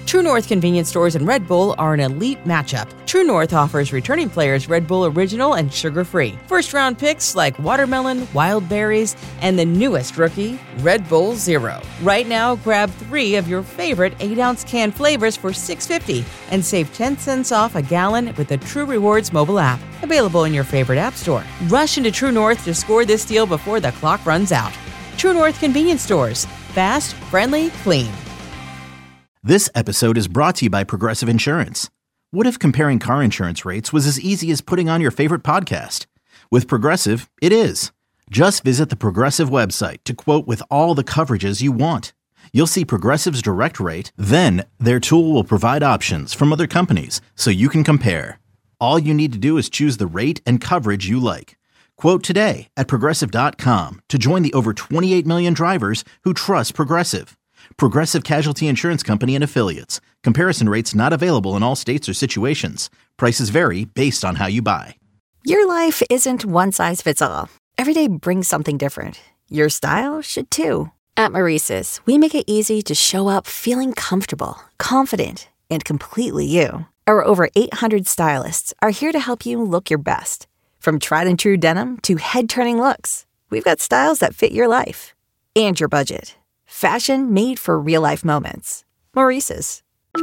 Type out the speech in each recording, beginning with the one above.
True North convenience stores and Red Bull are an elite matchup. True North offers returning players Red Bull Original and sugar-free. First-round picks like watermelon, wild berries, and the newest rookie, Red Bull Zero. Right now, grab 3 of your favorite 8-ounce can flavors for $6.50 and save 10 cents off a gallon with the True Rewards mobile app. Available in your favorite app store. Rush into True North to score this deal before the clock runs out. True North convenience stores. Fast, friendly, clean. This episode is brought to you by Progressive Insurance. What if comparing car insurance rates was as easy as putting on your favorite podcast? With Progressive, it is. Just visit the Progressive website to quote with all the coverages you want. You'll see Progressive's direct rate, then their tool will provide options from other companies so you can compare. All you need to do is choose the rate and coverage you like. Quote today at Progressive.com to join the over 28 million drivers who trust Progressive. Progressive Casualty Insurance Company and Affiliates. Comparison rates not available in all states or situations. Prices vary based on how you buy. Your life isn't one size fits all. Every day brings something different. Your style should too. At Maurice's, we make it easy to show up feeling comfortable, confident, and completely you. Our over 800 stylists are here to help you look your best. From tried and true denim to head-turning looks, we've got styles that fit your life and your budget. Fashion made for real-life moments. Maurice's.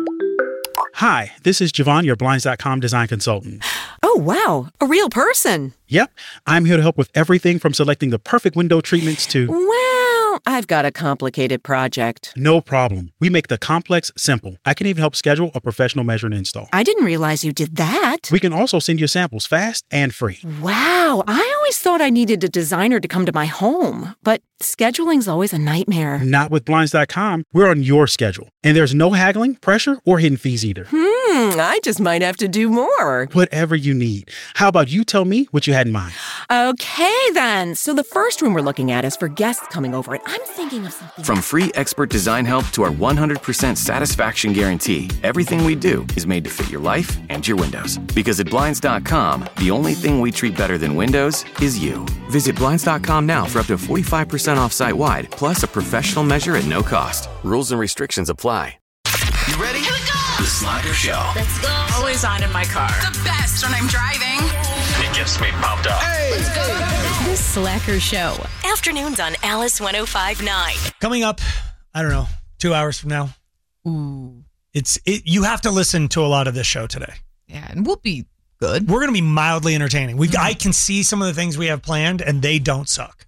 Hi, this is Javon, your Blinds.com design consultant. Oh, wow. A real person. Yep. I'm here to help with everything from selecting the perfect window treatments to... Well, I've got a complicated project. No problem. We make the complex simple. I can even help schedule a professional measure and install. I didn't realize you did that. We can also send you samples fast and free. Wow. I always thought I needed a designer to come to my home, but scheduling's always a nightmare. Not with Blinds.com. We're on your schedule. And there's no haggling, pressure, or hidden fees either. I just might have to do more. Whatever you need. How about you tell me what you had in mind? Okay, then. So the first room we're looking at is for guests coming over, and I'm thinking of something. From free expert design help to our 100% satisfaction guarantee, everything we do is made to fit your life and your windows. Because at Blinds.com, the only thing we treat better than windows is you. Visit Blinds.com now for up to 45% off site-wide, plus a professional measure at no cost. Rules and restrictions apply. You ready? Here we go! The Slacker Show. Let's go. Always on in my car. The best when I'm driving. It gets me pumped up. Hey! Let's go. The Slacker Show. Afternoons on Alice 105.9. Coming up, I don't know, 2 hours from now. Ooh. You have to listen to a lot of this show today. Yeah, and we'll be good. We're going to be mildly entertaining. I can see some of the things we have planned, and they don't suck.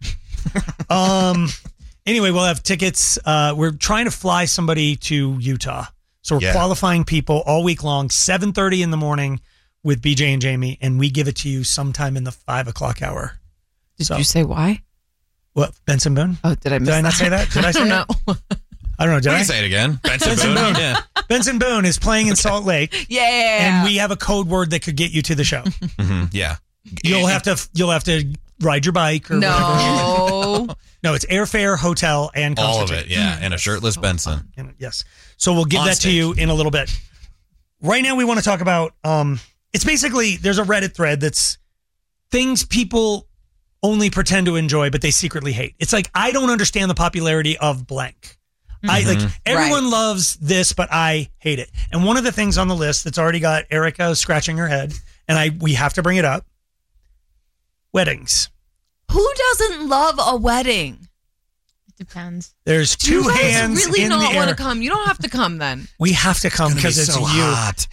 Anyway, we'll have tickets. We're trying to fly somebody to Utah. So we're qualifying people all week long, 7:30 in the morning with BJ and Jamie, and we give it to you sometime in the 5 o'clock hour. Did you say why? What, Benson Boone? Oh, did I miss Did I not say that? Did I say that? I don't know. Did I? Say it again. Benson Boone. Yeah. Benson Boone is playing in Salt Lake. Yeah. And we have a code word that could get you to the show. Yeah. You'll have to ride your bike or whatever. No, it's airfare, hotel, and concert. All of it, yeah. And a shirtless Benson. Yes. So we'll give that to you in a little bit. Right now we want to talk about, it's basically, there's a Reddit thread that's things people only pretend to enjoy, but they secretly hate. It's like, I don't understand the popularity of blank. Everyone loves this, but I hate it. And one of the things on the list that's already got Erica scratching her head, and we have to bring it up, weddings. Who doesn't love a wedding? It depends. There's two hands really in the not air. want to come? You don't have to come then. We have to come because it's so you. hot.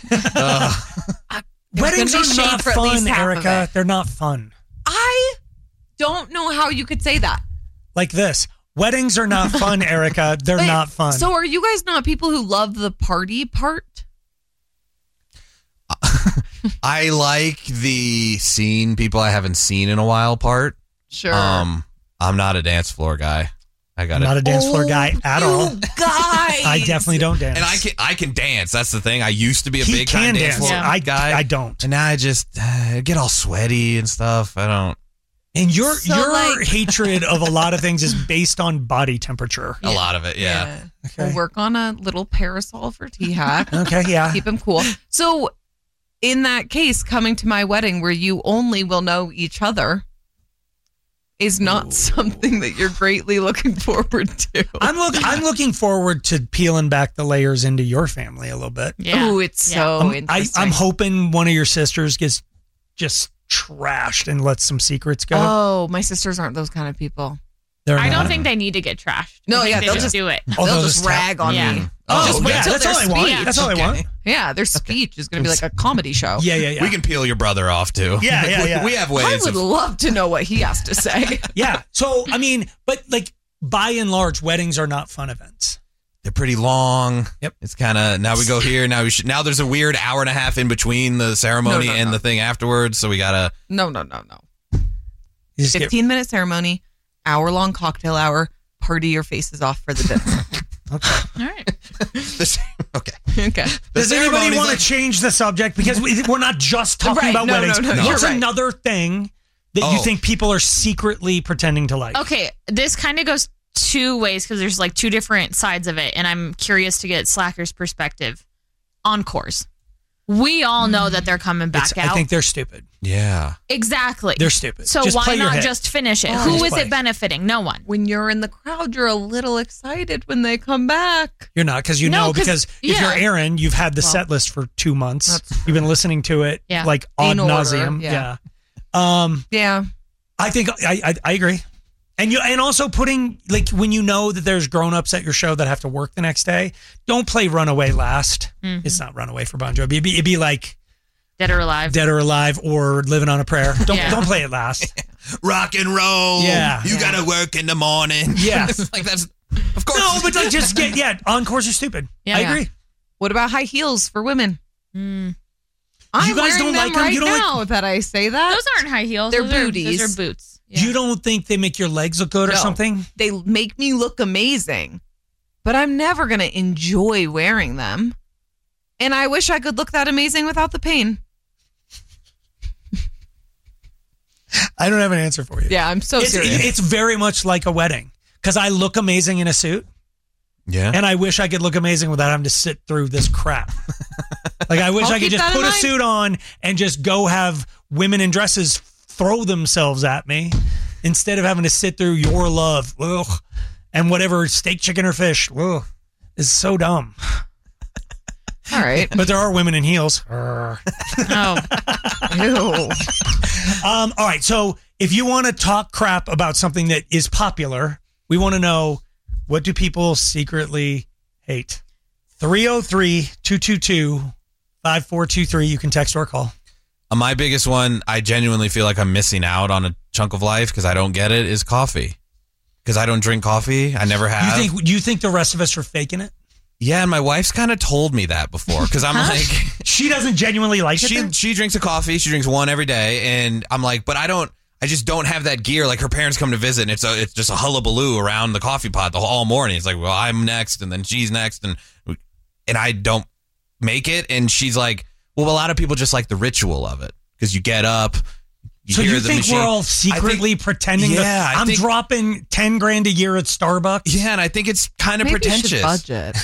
Weddings are not fun, Erica. They're not fun. I don't know how you could say that. Like this. Weddings are not fun, Erica. They're not fun. So are you guys not people who love the party part? I like the seeing people I haven't seen in a while part. Sure. I'm not a dance floor guy. I'm not a dance floor guy at all. Guys. I definitely don't dance. And I can dance. That's the thing. I used to be a He big can time dance floor guy. I don't. And now I just get all sweaty and stuff. I don't. And your hatred of a lot of things is based on body temperature. A lot of it, yeah. Okay. We'll work on a little parasol for T-Hack. Okay, yeah. Keep him cool. So in that case, coming to my wedding where you only will know each other, is not something that you're greatly looking forward to. I'm looking forward to peeling back the layers into your family a little bit. Yeah. Oh, it's so interesting. I'm hoping one of your sisters gets just trashed and lets some secrets go. Oh, my sisters aren't those kind of people. I don't think they need to get trashed. No, they'll just do it. They'll just rag on me. Oh, yeah, that's all I want. That's all I want. Yeah, their speech is going to be like a comedy show. Yeah. We can peel your brother off too. Yeah. We have ways. I would love to know what he has to say. Yeah. So, I mean, but like by and large, weddings are not fun events. They're pretty long. Yep. It's kind of, now we go here. Now there's a weird hour and a half in between the ceremony and the thing afterwards. So we got to. No. 15-minute ceremony, hour-long cocktail hour, party your faces off for the dinner. Okay. All right. Okay. Does anybody want to change the subject? Because we're not just talking about weddings. No. What's another thing that you think people are secretly pretending to like? Okay, this kind of goes two ways because there's like two different sides of it, and I'm curious to get Slacker's perspective. Encores. We all know that they're coming back out. I think they're stupid. Yeah. Exactly. They're stupid. So just why not just finish it? Who is it benefiting? No one. When you're in the crowd, you're a little excited when they come back. You're not, because because if you're Aaron, you've had the set list for 2 months. You've been listening to it like ad nauseum. Yeah. I think I agree. And also putting, like, when you know that there's grown-ups at your show that have to work the next day, don't play Runaway last. Mm-hmm. It's not Runaway for Bon Jovi. It'd be like Dead or Alive or Living on a Prayer. Don't play it last. Rock and roll. Yeah. You gotta work in the morning. Yeah. Like that's, of course. No, but like just encores are stupid. Yeah, I agree. What about high heels for women? Mm. You guys don't like them right now that I say that. Those aren't high heels. They're booties. Those are boots. Yeah. You don't think they make your legs look good or something? They make me look amazing, but I'm never going to enjoy wearing them. And I wish I could look that amazing without the pain. I don't have an answer for you. Yeah, I'm so serious. It's very much like a wedding because I look amazing in a suit. Yeah. And I wish I could look amazing without having to sit through this crap. Like, I wish I could just put a suit on and just go have women in dresses throw themselves at me instead of having to sit through your love and whatever steak, chicken, or fish. It's so dumb. All right. But there are women in heels. Oh. Ew. All right. So if you want to talk crap about something that is popular, we want to know, what do people secretly hate? 303-222-5423. You can text or call. My biggest one, I genuinely feel like I'm missing out on a chunk of life because I don't get it, is coffee. Because I don't drink coffee. I never have. You think the rest of us are faking it? Yeah, and my wife's kind of told me that before because I'm like... She doesn't genuinely like it? She drinks a coffee. She drinks one every day. And I'm like, but I just don't have that gear. Like, her parents come to visit, and it's just a hullabaloo around the coffee pot all morning. It's like, well, I'm next, and then she's next, and I don't make it. And she's like, well, a lot of people just like the ritual of it because you get up. So you think we're all secretly pretending? Yeah, I'm dropping $10,000 a year at Starbucks. Yeah, and I think it's kind of pretentious. You should budget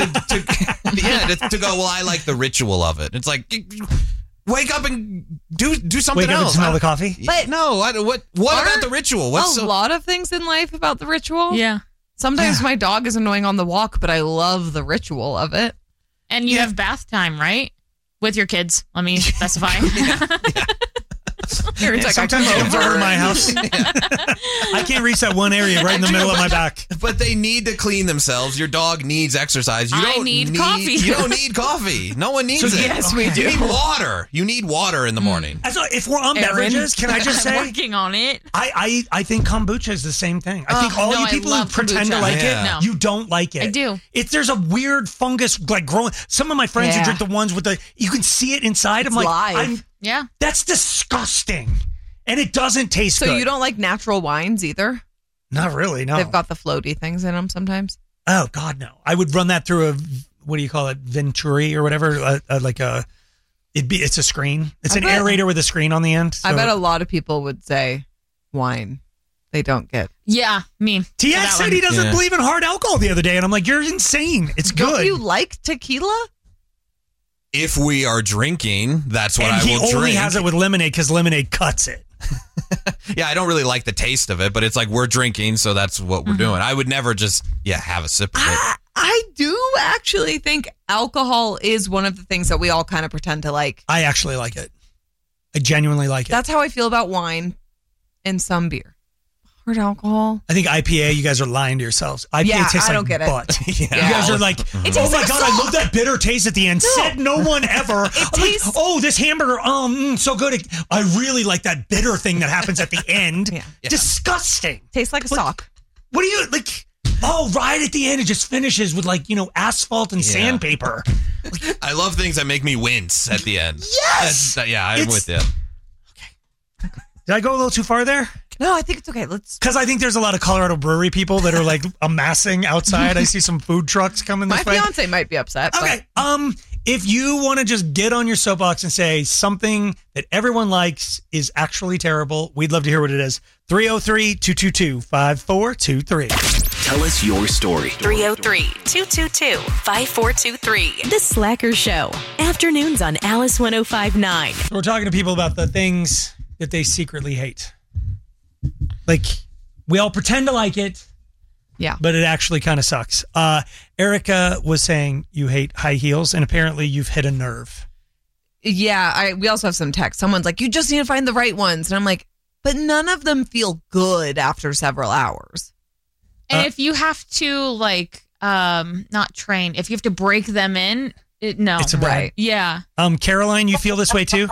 to go. Well, I like the ritual of it. It's like, wake up and do something Wake up else. and smell the coffee. But no, what about the ritual? What's a lot of things in life about the ritual? Yeah. Sometimes my dog is annoying on the walk, but I love the ritual of it. And you have bath time, right? With your kids, let me specify. Sometimes it comes over to my house. I can't reach that one area right in the middle of my back. But they need to clean themselves. Your dog needs exercise. You need coffee. You don't need coffee. No one needs it. Yes, we do. You need water. You need water in the morning. So if we're on beverages, can I just say, I'm working on it. I think kombucha is the same thing. I think all you people who pretend to like it, you don't like it. I do. There's a weird fungus like growing. Some of my friends who drink the ones with you can see it inside. I'm like, live. Yeah. That's disgusting. And it doesn't taste good. So you don't like natural wines either? Not really, no. They've got the floaty things in them sometimes. Oh, God, no. I would run that through what do you call it? Venturi or whatever. It's a screen. It's an aerator with a screen on the end. So. I bet a lot of people would say wine. They don't get. Yeah, me. TX said he doesn't believe in hard alcohol the other day. And I'm like, you're insane. It's good. Don't you like tequila? If we are drinking, that's what I will drink. And he only has it with lemonade because lemonade cuts it. Yeah, I don't really like the taste of it, but it's like we're drinking, so that's what we're doing. I would never just have a sip of it. I do actually think alcohol is one of the things that we all kind of pretend to like. I actually like it. I genuinely like it. That's how I feel about wine and some beer. Hard alcohol. I think IPA, you guys are lying to yourselves. IPA tastes I don't like get it. butt. You guys are like, oh my God, I love that bitter taste at the end. Said no one ever. tastes- like, oh, this hamburger, so good. I really like that bitter thing that happens at the end. Disgusting. Tastes like a sock. What do you, like, right at the end, it just finishes with like, asphalt and sandpaper. I love things that make me wince at the end. Yes! I'm with you. Did I go a little too far there? No, I think it's okay. Because I think there's a lot of Colorado brewery people that are like amassing outside. I see some food trucks coming this way. My fiance might be upset. Okay. If you want to just get on your soapbox and say something that everyone likes is actually terrible, we'd love to hear what it is. 303-222-5423. Tell us your story. 303-222-5423. The Slacker Show. Afternoons on Alice 105.9. We're talking to people about the things that they secretly hate. Like, we all pretend to like it. Yeah. But it actually kind of sucks. Erica was saying you hate high heels, and apparently you've hit a nerve. Yeah, we also have some text. Someone's like, you just need to find the right ones. And I'm like, but none of them feel good after several hours. And if you have to, like, not train, if you have to break them in, no. It's a bad. Right. Yeah. Caroline, you feel this way too?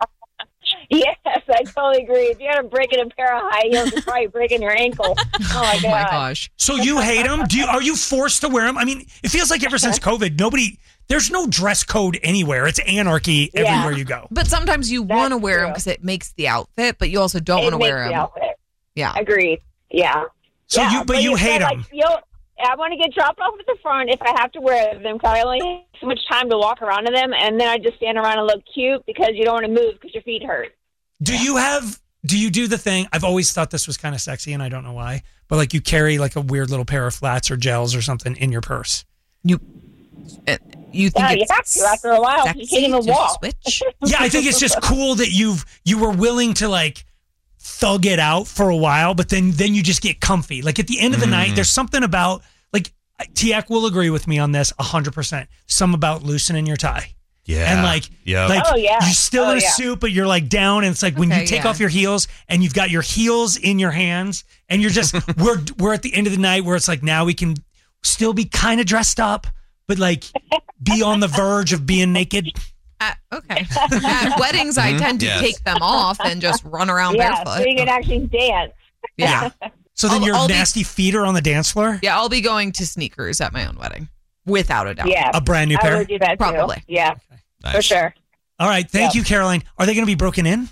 Yes, I totally agree. If you had to break in a pair of high heels, you're probably breaking your ankle. Oh my God. Oh my gosh. So you hate them? Are you forced to wear them? I mean, it feels like ever since COVID, there's no dress code anywhere. It's anarchy everywhere you go. But sometimes you want to wear them because it makes the outfit, but you also don't want to wear them. The outfit. Yeah. Agreed. Yeah. So you hate them. I want to get dropped off at the front if I have to wear them because I only have so much time to walk around in them, and then I just stand around and look cute because you don't want to move because your feet hurt. Do you do the thing? I've always thought this was kind of sexy, and I don't know why, but like you carry like a weird little pair of flats or gels or something in your purse. You think you have to after a while. You can't even walk. Switch? Yeah, I think it's just cool that you were willing to like thug it out for a while, but then you just get comfy. Like at the end of the night, there's something about like Tiak will agree with me on this 100%. Some about loosening your tie. Yeah. And like you're still in a suit, but you're like down. And it's like when you take off your heels and you've got your heels in your hands and you're just, we're at the end of the night where it's like, now we can still be kind of dressed up, but like be on the verge of being naked. Okay. At weddings, I tend to take them off and just run around barefoot. So you can actually dance. Yeah. So then your nasty feet are on the dance floor? Yeah, I'll be going to sneakers at my own wedding. Without a doubt. Yeah. A brand new pair? I would do that Probably. too. Yeah. Nice. For sure. All right. Thank you, Caroline. Are they going to be broken in?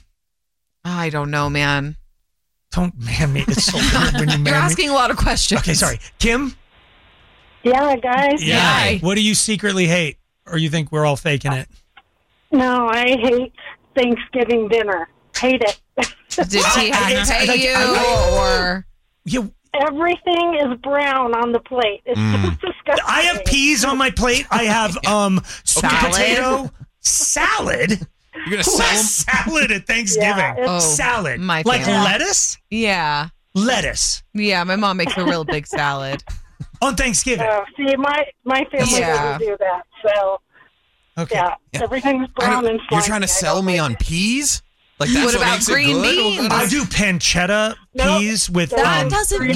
I don't know, man. Don't man me. It's so weird when you man You're asking a lot of questions. Okay, sorry. Kim? Yeah, guys. Yeah. What do you secretly hate? Or you think we're all faking it? No, I hate Thanksgiving dinner. Hate it. Did he pay you or? Yeah. Everything is brown on the plate. It's just disgusting. I have peas on my plate. I have sweet potato salad. You're gonna sell them? Salad at Thanksgiving. Salad. My like family. lettuce? Yeah. Lettuce. Yeah, my mom makes a real big salad. On Thanksgiving. See, my family doesn't do that. So, everything's brown and slimy. You're trying to sell me on peas? Like that's what about makes green it good? beans? I do pancetta peas with that doesn't What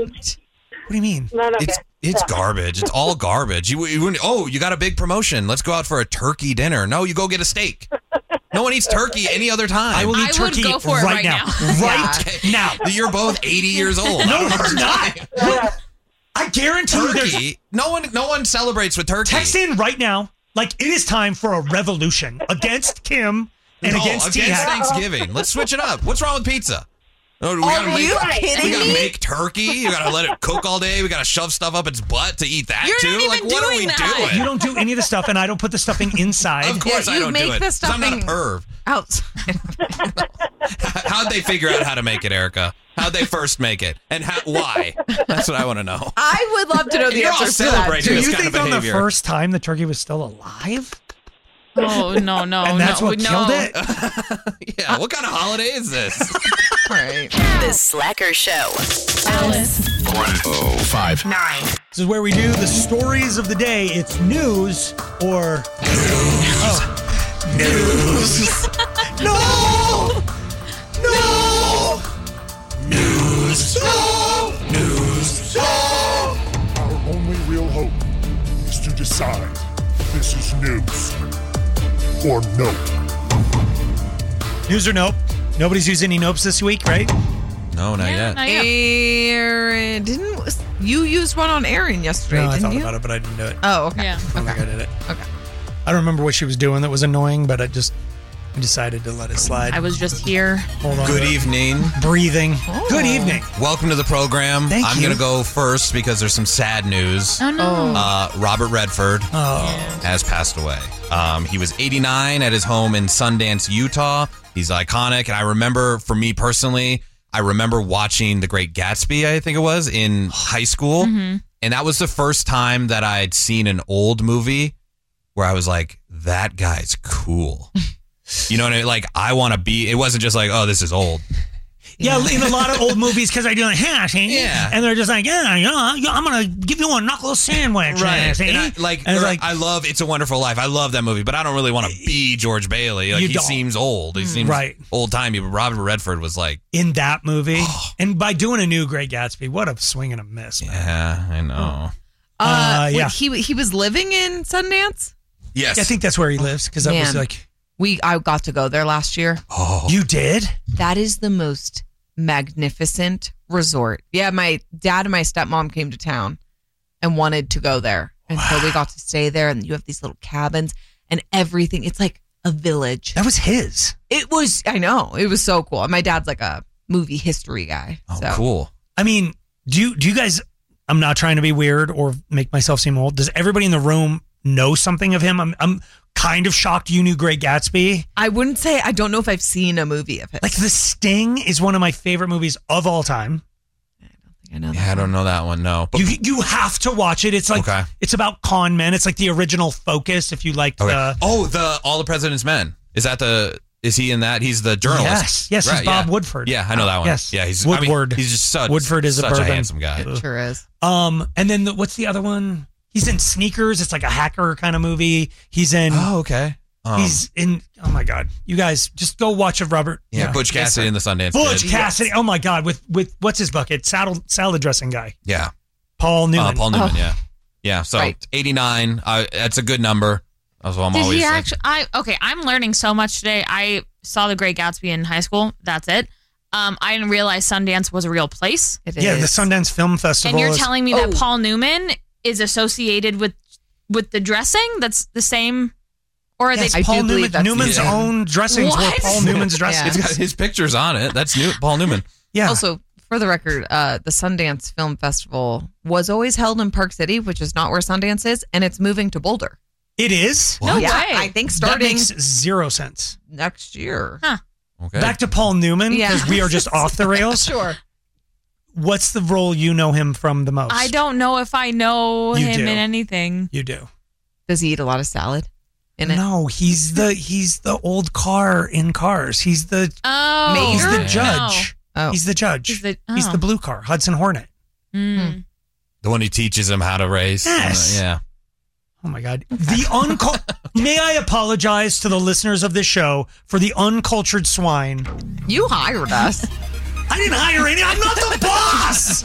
do you mean? It's garbage. It's all garbage. You got a big promotion. Let's go out for a turkey dinner. No, you go get a steak. No one eats turkey any other time. I will eat turkey would go for it right now. Right now. You're both 80 years old. No, it's not. I guarantee you turkey. No one celebrates with turkey. Text in right now. Like it is time for a revolution against Kim and against Thanksgiving. Let's switch it up. What's wrong with pizza? Oh, we gotta make turkey. You gotta let it cook all day. We gotta shove stuff up its butt to eat that too. Like, what are we doing? You don't do any of the stuff, and I don't put the stuffing inside. Of course, I don't do it. The I'm not a perv. Outside. How'd they figure out how to make it, Erica? How'd they first make it, and why? That's what I want to know. I would love to know the answer to that. Do you think on the first time the turkey was still alive? Oh, no. And that's what killed it? Yeah, what kind of holiday is this? All right. The Slacker Show. Alice. 105.9. This is where we do the stories of the day. It's news or news. News. No. No. News. No. News. No. Our only real hope is to decide this is news or nope. News or nope? Nobody's used any nopes this week, right? No, not yet. Aaron, didn't you use one on Aaron yesterday? No, I didn't thought you? about it, but I didn't do it. Oh, okay. Yeah. I don't think I did it. Okay. I don't remember what she was doing that was annoying, but I decided to let it slide. I was just here. Hold on. Good evening. Breathing. Oh. Good evening. Welcome to the program. I'm you. going to go first because there's some sad news. Oh, no. Robert Redford has passed away. He was 89 at his home in Sundance, Utah. He's iconic. And I remember, for me personally, I remember watching The Great Gatsby, I think it was, in high school. Mm-hmm. And that was the first time that I'd seen an old movie where I was like, that guy's cool. You know what I mean? Like, I want to be, it wasn't just like, oh, this is old. Yeah, in a lot of old movies, because I do like, Yeah. and they're just like, I'm going to give you a knuckle sandwich. Right. See? And I love It's a Wonderful Life. I love that movie, but I don't really want to be George Bailey. Like, You he don't. seems old. He seems old-timey, but Robert Redford was like... in that movie. And by doing a new Great Gatsby, what a swing and a miss, man. Yeah, I know. Yeah. He was living in Sundance? Yes. I think that's where he lives, because that was Man. like... I got to go there last year. Oh. You did? That is the most magnificent resort. Yeah, my dad and my stepmom came to town and wanted to go there. And so we got to stay there, and you have these little cabins and everything. It's like a village. That was his. It was, I know. It was so cool. My dad's like a movie history guy. Oh, so. cool. I mean, do you guys, I'm not trying to be weird or make myself seem old. Does everybody in the room know something of him? I'm kind of shocked you knew Great Gatsby. I wouldn't say, I don't know if I've seen a movie of it. Like The Sting is one of my favorite movies of all time. I know. Yeah, I don't know that one, no. But, You have to watch it. It's like, it's about con men. It's like the original Focus, if you like the... All the President's Men. Is he in that? He's the journalist. Yes, right, he's Bob Woodford. Yeah, I know that one. Yes. Yeah, he's Woodward. he's just such, Woodford is such a a bourbon. handsome guy. It sure is. And then what's the other one? He's in Sneakers. It's like a hacker kind of movie. He's in... Oh, okay. He's in... Oh, my God. You guys, just go watch it, Robert. Yeah, Butch Cassidy in the Sundance Butch Kid. Cassidy. Oh, my God. With what's his bucket? Salad dressing guy. Yeah. Paul Newman. Paul Newman, yeah. Yeah, so 89. That's a good number. That's what I'm Did always he like. actually? I'm learning so much today. I saw The Great Gatsby in high school. That's it. I didn't realize Sundance was a real place. It Yeah, is. the Sundance Film Festival. And you're is- telling me that Paul Newman is associated with the dressing? That's the same, or are Yes, they? Paul do believe that's Newman's the- own dressings were What? Paul Newman's dressings. It's got his pictures on it. That's Paul Newman. Yeah. Also, for the record, the Sundance Film Festival was always held in Park City, which is not where Sundance is, and it's moving to Boulder. It is? No Yeah, way. I think That starting makes zero sense. next year. Huh. Okay. Back to Paul Newman, because Yeah. we are just off the rails. Sure. What's the role you know him from the most? I don't know if I know You him do. in anything. You do. Does he eat a lot of salad in it? No, he's the old car in Cars. He's the Oh, he's the no. judge. Oh. He's the judge. He's the blue car, Hudson Hornet. Mm. The one who teaches him how to race. Yes. Yeah. Oh my God. May I apologize to the listeners of this show for the uncultured swine. You hired us. I didn't hire any. I'm not the boss.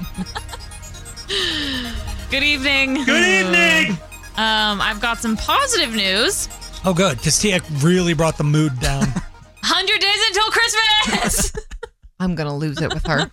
Good evening. Good evening. I've got some positive news. Oh, good, because Tia really brought the mood down. 100 days until Christmas. I'm going to lose it with her.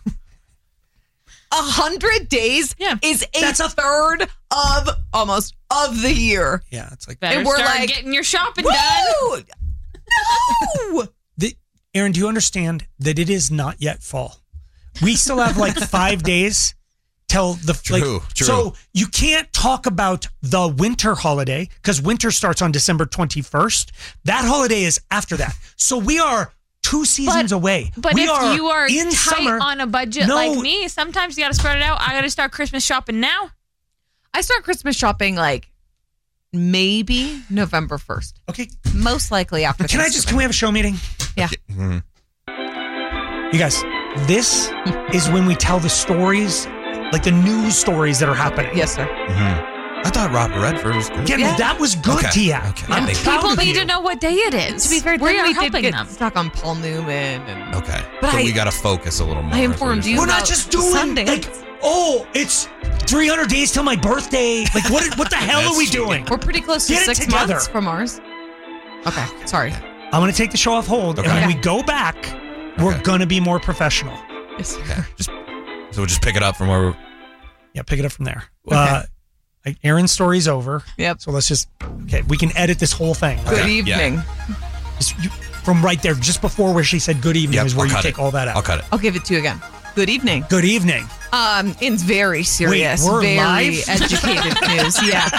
100 days is That's a third of almost of the year. Yeah, it's like Better And we're start like, getting your shopping Woo! done. No! Aaron, do you understand that it is not yet fall? We still have like 5 days till the True. So you can't talk about the winter holiday because winter starts on December 21st. That holiday is after that. So we are 2 seasons away. But we if you are in tight summer on a budget No. like me, sometimes you got to spread it out. I got to start Christmas shopping now. I start Christmas shopping like maybe November 1st. Okay. Most likely after Can we have a show meeting? Yeah. You guys, this is when we tell the stories, like the news stories that are happening. Yes, sir. I thought Robert Redford was good. Yeah, that was good, Tia. Okay. I'm proud People of need you. to know what day it is. To be fair, we then are we did helping get them. stuck on Paul Newman. And Okay. But so I- we got to focus a little more. I informed you. We're about not just doing Sunday. like, oh, it's 300 days till my birthday. Like, what the hell are we doing? We're pretty close to Get it 6 together. months from ours. Okay, sorry. I'm going to take the show off hold, and when we go back, we're going to be more professional. Yes. Okay. So we'll just pick it up from where we're... Yeah, pick it up from there. Okay. Aaron's story's over. Yep. So let's just, we can edit this whole thing. Good evening. From right there, just before where she said good evening is where I'll you cut take it. all that out. I'll cut it. I'll give it to you again. Good evening. Good evening. In very serious, Wait, we're very live? educated news. Yeah.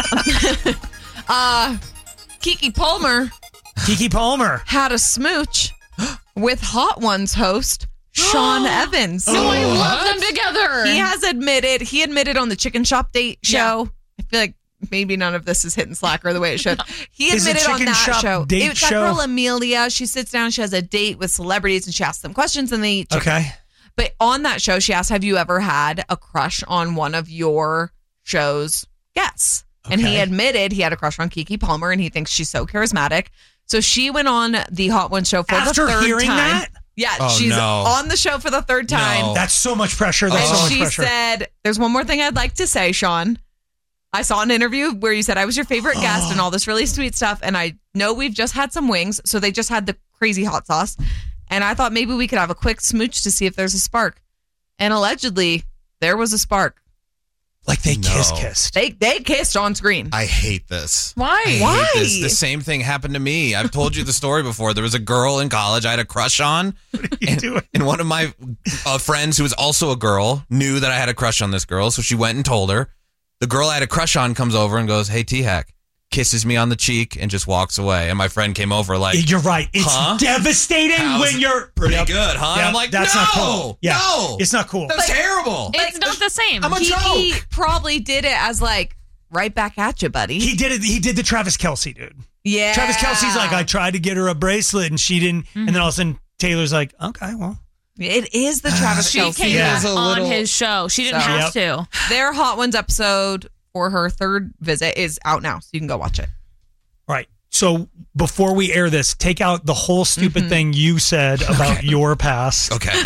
Kiki Palmer had a smooch with Hot Ones host Sean Evans. No, I love them together. He admitted on the Chicken Shop Date show. I feel like maybe none of this is hitting Slacker the way it should. He Is it admitted on Chicken that Shop show. Date It's that show? girl Amelia. She sits down, she has a date with celebrities, and she asks them questions, and they eat chicken. Okay. But on that show, she asked, have you ever had a crush on one of your show's guests? And he Okay. admitted he had a crush on Kiki Palmer, and he thinks she's so charismatic. So she went on the Hot Ones show for After the third hearing time. that? Yeah, Oh, she's no. on the show for the third time. No. That's so much pressure. That's And so much she pressure. said, there's one more thing I'd like to say, Sean. I saw an interview where you said I was your favorite guest and all this really sweet stuff. And I know we've just had some wings. So they just had the crazy hot sauce. And I thought maybe we could have a quick smooch to see if there's a spark. And allegedly, there was a spark. Like they kissed. They kissed on screen. I hate this. Why? I hate Why? this. The same thing happened to me. I've told you the story before. There was a girl in college I had a crush on. And one of my friends, who was also a girl, knew that I had a crush on this girl. So she went and told her. The girl I had a crush on comes over and goes, "Hey, T-Hack," kisses me on the cheek and just walks away. And my friend came over like, You're right. It's huh? devastating How's when you're pretty good, huh? Yep, I'm like, that's no, not cool. Yeah, no, it's not cool. That's terrible. It's not the same. I'm a Kiki joke. probably did it as like, right back at you, buddy. He did it. He did the Travis Kelce dude. Yeah. Travis Kelce's like, I tried to get her a bracelet and she didn't. And then all of a sudden Taylor's like, okay, well. It is the Travis She Kelce. came on his show. She didn't have to. Their Hot Ones episode for her third visit is out now, so you can go watch it. Right. So before we air this, take out the whole stupid thing you said about your past. Okay.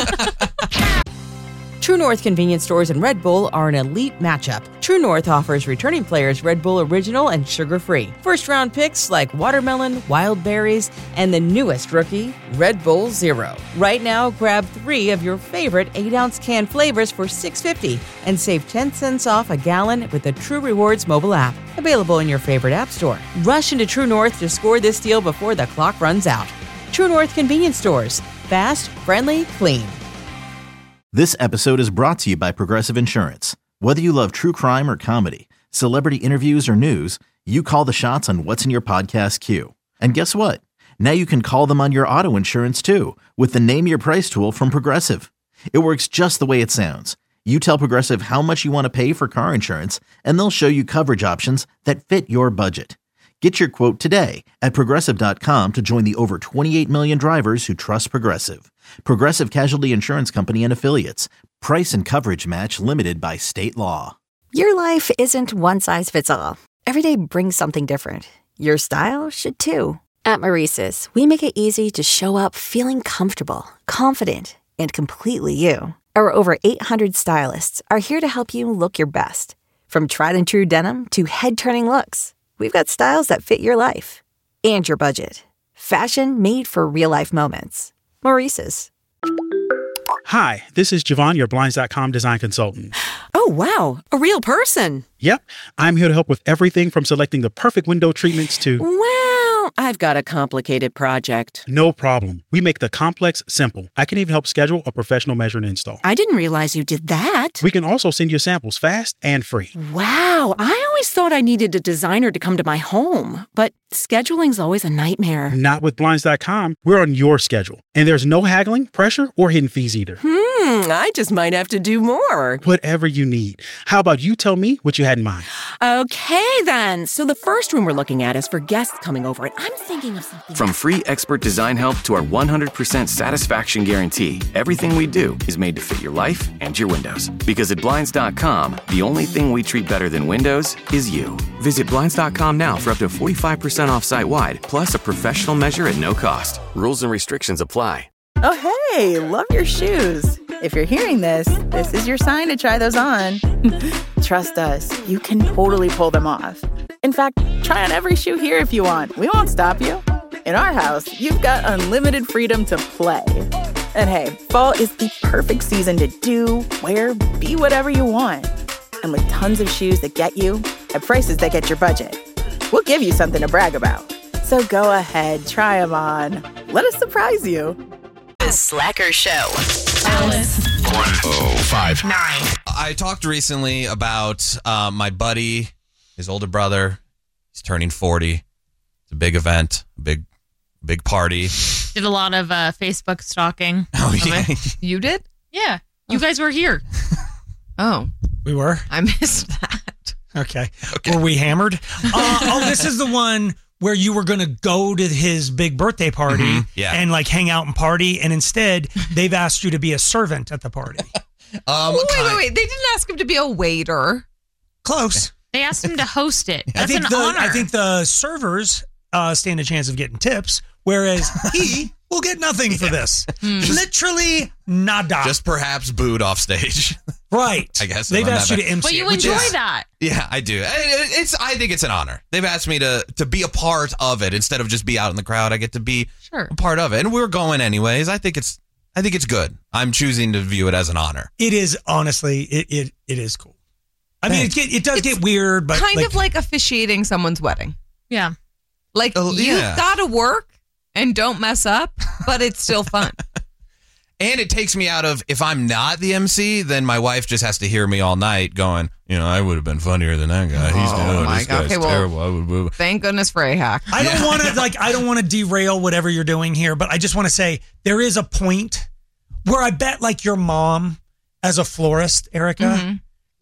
True North convenience stores and Red Bull are an elite matchup. True North offers returning players Red Bull Original and sugar-free. First-round picks like watermelon, wild berries, and the newest rookie, Red Bull Zero. Right now, grab 3 of your favorite 8-ounce can flavors for $6.50 and save 10 cents off a gallon with the True Rewards mobile app. Available in your favorite app store. Rush into True North to score this deal before the clock runs out. True North convenience stores. Fast, friendly, clean. This episode is brought to you by Progressive Insurance. Whether you love true crime or comedy, celebrity interviews or news, you call the shots on what's in your podcast queue. And guess what? Now you can call them on your auto insurance too with the Name Your Price tool from Progressive. It works just the way it sounds. You tell Progressive how much you want to pay for car insurance, and they'll show you coverage options that fit your budget. Get your quote today at Progressive.com to join the over 28 million drivers who trust Progressive. Progressive Casualty Insurance Company and Affiliates. Price and coverage match limited by state law. Your life isn't one size fits all. Every day brings something different. Your style should too. At Maurice's, we make it easy to show up feeling comfortable, confident, and completely you. Our over 800 stylists are here to help you look your best. From tried and true denim to head-turning looks, we've got styles that fit your life and your budget. Fashion made for real-life moments. Maurice's. Hi, this is Javon, your Blinds.com design consultant. Oh, wow. A real person. Yep, I'm here to help with everything from selecting the perfect window treatments to... Well, I've got a complicated project. No problem. We make the complex simple. I can even help schedule a professional measure and install. I didn't realize you did that. We can also send you samples fast and free. Wow. I always thought I needed a designer to come to my home, but scheduling's always a nightmare. Not with Blinds.com. We're on your schedule. And there's no haggling, pressure, or hidden fees either. I just might have to do more. Whatever you need. How about you tell me what you had in mind? Okay, then. So the first room we're looking at is for guests coming over, and I'm thinking of something. From free expert design help to our 100% satisfaction guarantee, everything we do is made to fit your life and your windows. Because at Blinds.com, the only thing we treat better than windows is you. Visit Blinds.com now for up to 45% off site-wide, plus a professional measure at no cost. Rules and restrictions apply. Oh, hey, love your shoes. If you're hearing this, this is your sign to try those on. Trust us, you can totally pull them off. In fact, try on every shoe here if you want. We won't stop you. In our house, you've got unlimited freedom to play. And hey, fall is the perfect season to do, wear, be whatever you want. And with tons of shoes that get you at prices that get your budget, we'll give you something to brag about. So go ahead, try them on. Let us surprise you. The Slacker Show. Alice. 105.9. I talked recently about my buddy, his older brother. He's turning 40. It's a big event, a big party. Did a lot of Facebook stalking. Oh, yeah. You did? Yeah. You guys were here. Oh. We were? I missed that. Okay. Were we hammered? This is the one where you were going to go to his big birthday party and like hang out and party, and instead they've asked you to be a servant at the party. Wait. They didn't ask him to be a waiter. Close. They asked him to host it. That's I think an honor. I think the servers stand a chance of getting tips, whereas he will get nothing for this. Literally nada. Just perhaps booed off stage. Right. I guess. They've asked you to MC. But you enjoy that. Yeah, I do. I think it's an honor. They've asked me to be a part of it instead of just be out in the crowd. I get to be a part of it. And we're going anyways. I think it's good. I'm choosing to view it as an honor. It is, honestly, it is cool. I mean, it does get weird, but kind of like officiating someone's wedding. Yeah. Like, you've got to work and don't mess up, but it's still fun. And it takes me out of, if I'm not the MC, then my wife just has to hear me all night going, I would have been funnier than that guy. He's this guy's terrible. Thank goodness for AHAC. I don't want to derail whatever you're doing here, but I just want to say there is a point where I bet like your mom as a florist, Erica,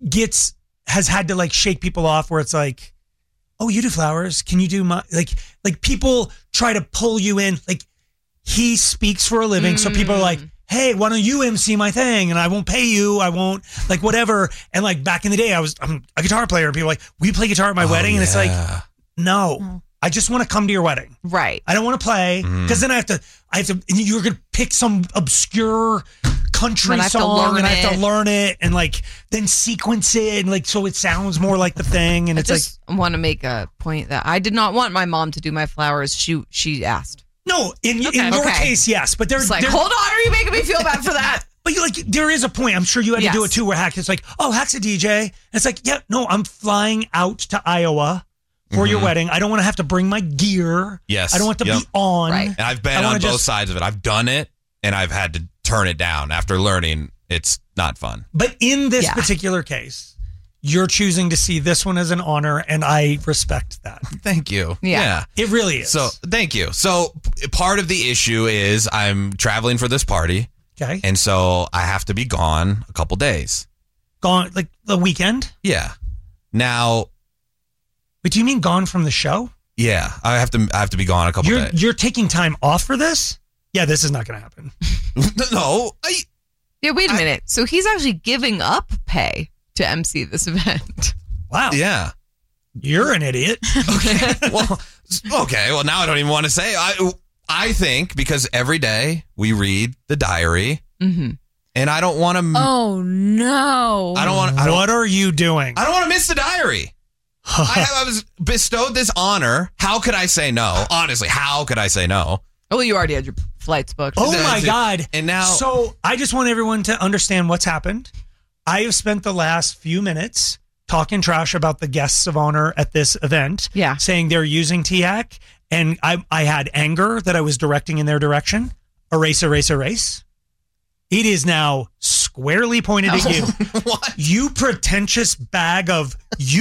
has had to like shake people off where it's like, oh, you do flowers. Can you do my, like people try to pull you in. Like he speaks for a living. So people are like, hey, why don't you MC my thing? And I won't pay you. I won't like whatever. And like back in the day, I'm a guitar player and people are like, will you play guitar at my wedding? And it's like, no, I just want to come to your wedding. Right. I don't want to play because then I have to, you're going to pick some obscure country song and I have to learn it and like then sequence it and like so it sounds more like the thing. And it's I want to make a point that I did not want my mom to do my flowers. She asked. No, in your case, yes, but there's like, hold on, are you making me feel bad for that? But there is a point. I'm sure you had to do it too. Where Hack is like, oh, Hack's a DJ. And it's like, yeah, no, I'm flying out to Iowa for your wedding. I don't want to have to bring my gear. Yes, I don't want to be on. Right. And I've been on both sides of it. I've done it, and I've had to turn it down after learning it's not fun. But in this particular case, you're choosing to see this one as an honor, and I respect that. Thank you. Yeah. It really is. So, thank you. So, part of the issue is I'm traveling for this party. Okay. And so, I have to be gone a couple days. Gone, like the weekend? Yeah. Now. But do you mean gone from the show? Yeah. I have to be gone a couple days. You're taking time off for this? Yeah, this is not going to happen. No. Yeah, wait a minute. So, he's actually giving up pay to MC this event. Wow. Yeah. You're an idiot. Okay. Well, now I don't even want to say. I think because every day we read the diary, and I don't want to. Oh no! I don't want. What are you doing? I don't want to miss the diary. I was bestowed this honor. How could I say no? Honestly, how could I say no? Well, you already had your flights booked. Oh my God! And now, so I just want everyone to understand what's happened. I have spent the last few minutes talking trash about the guests of honor at this event, saying they're using THAC, and I had anger that I was directing in their direction. Erase, erase, erase. It is now squarely pointed at you. What? You pretentious bag of,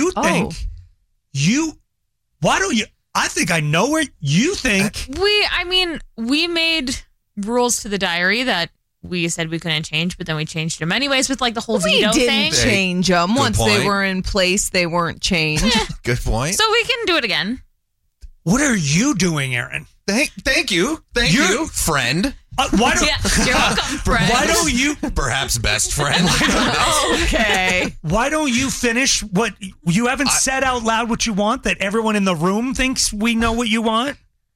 why don't you, I think I know where you think. We made rules to the diary that we said we couldn't change, but then we changed them anyways with like the whole veto thing. We didn't change them. Once they were in place, they weren't changed. Good point. So we can do it again. What are you doing, Aaron? Thank you. Thank you, friend. Why don't, you're welcome, friend. Why don't you? Perhaps best friend. Okay. Why don't you finish what you haven't said out loud what you want that everyone in the room thinks we know what you want?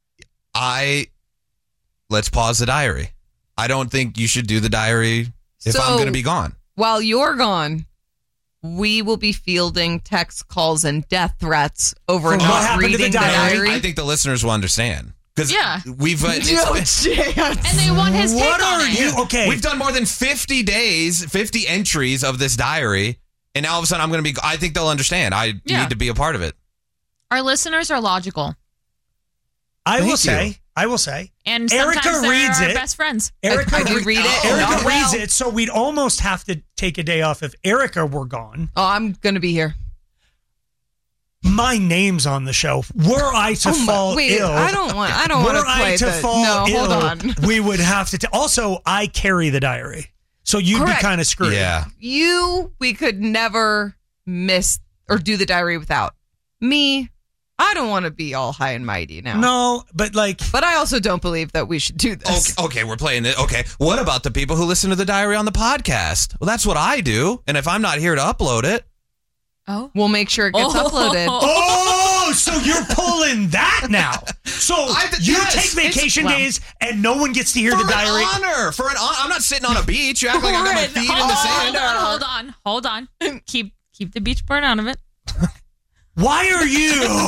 Let's pause the diary. I don't think you should do the diary if I'm going to be gone. While you're gone, we will be fielding text calls and death threats over not reading the diary. I think the listeners will understand. Because we've no chance. And they want his take on it. Okay. We've done more than 50 days, 50 entries of this diary, and now all of a sudden I'm going to be. I think they'll understand. I need to be a part of it. Our listeners are logical. I will say. And Erica sometimes they're reads our it. best friends. Erica read it. Erica reads it, so we'd almost have to take a day off if Erica were gone. Oh, I'm going to be here. My name's on the show. Were I to fall ill, I don't want to play fall ill. Hold on. We would have to. Also, I carry the diary, so you'd be kind of screwed. Yeah. We could never miss or do the diary without me. I don't want to be all high and mighty now. No, but I also don't believe that we should do this. Okay, we're playing it. Okay, what about the people who listen to the diary on the podcast? Well, that's what I do, and if I'm not here to upload it. Oh, we'll make sure it gets uploaded. Oh, so you're pulling that now? So you take vacation days and no one gets to hear the diary. For an honor, I'm not sitting on a beach. You act like I got my feet in the sand. Hold on. Keep the beach part out of it. Why are you?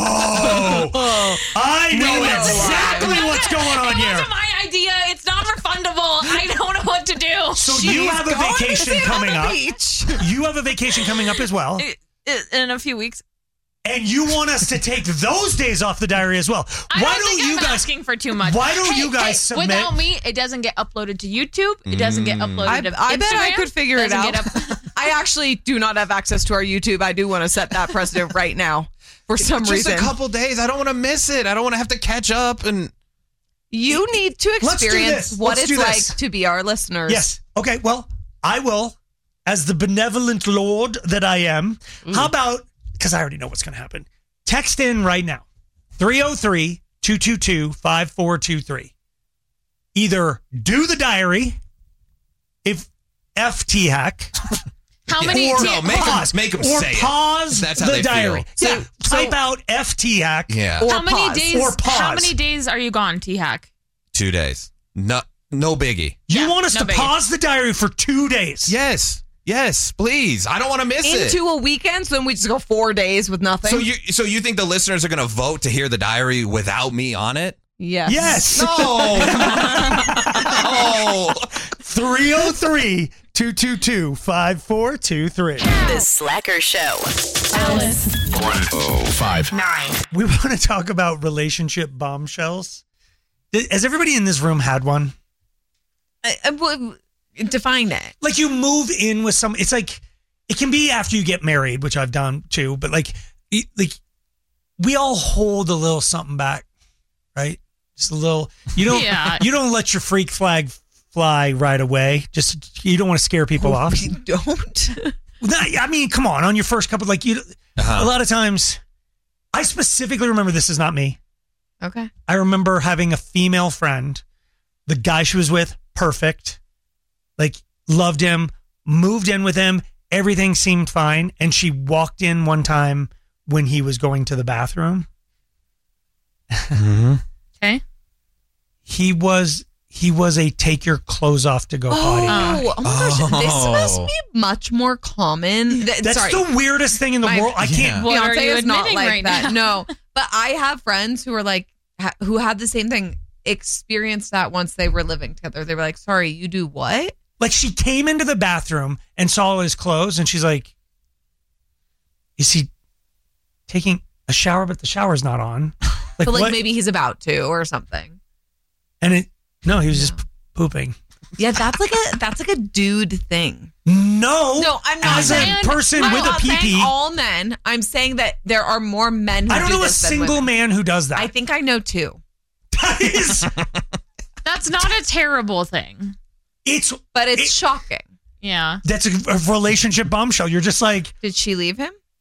I know exactly what's going on here. It wasn't my idea. It's not refundable. I don't know what to do. So you have a vacation coming up. You have a vacation coming up as well. In a few weeks. And you want us to take those days off the diary as well. I don't think I'm asking for too much. Why don't you guys submit? Without me, it doesn't get uploaded to YouTube. It doesn't get uploaded to Instagram. I bet I could figure it out. I actually do not have access to our YouTube. I do want to set that precedent right now for some reason. Just a couple days. I don't want to miss it. I don't want to have to catch up. And you need to experience what it's like to be our listeners. Yes. Okay. Well, I will. As the benevolent Lord that I am, how about, because I already know what's going to happen, text in right now, 303-222-5423. Either do the diary, if FT hack, how many? Or pause, make them or say pause That's how the they diary. feel. Type out FT hack. Yeah. Or how many pause. days? Or pause. How many days are you gone, T-Hack? 2 days. No biggie. You want us to pause the diary for 2 days? Yes, please. I don't want to miss it. Into a weekend, so then we just go 4 days with nothing. So you think the listeners are going to vote to hear the diary without me on it? Yes. Yes. No. No. 303-222-5423. The Slacker Show. Alice. 105.9. We want to talk about relationship bombshells. Has everybody in this room had one? Define it. Like you move in with some. It's like it can be after you get married, which I've done too. But like we all hold a little something back, right? Just a little. You don't. Yeah. You don't let your freak flag fly right away. Just you don't want to scare people off. We don't. I mean, come on your first couple. Like you, a lot of times. I specifically remember this is not me. Okay. I remember having a female friend. The guy she was with, perfect. Like, loved him, moved in with him. Everything seemed fine. And she walked in one time when he was going to the bathroom. Okay. He was a take your clothes off to go potty guy. Oh my gosh. This must be much more common. That's the weirdest thing in the world. I can't. What are Beyonce you is not admitting like right that. now? No. But I have friends who are like, who had the same thing, experienced that once they were living together. They were like, sorry, you do what? Like she came into the bathroom and saw all his clothes and she's like, is he taking a shower, but the shower's not on? But like maybe he's about to or something. And he was just pooping. Yeah, that's like a dude thing. No, I'm not as saying a person with a pee-pee. All men. I'm saying that there are more men who I don't know a this than single women. man who does that. I think I know two. That is. That's not a terrible thing. But it's shocking. Yeah. That's a relationship bombshell. You're just like. Did she leave him?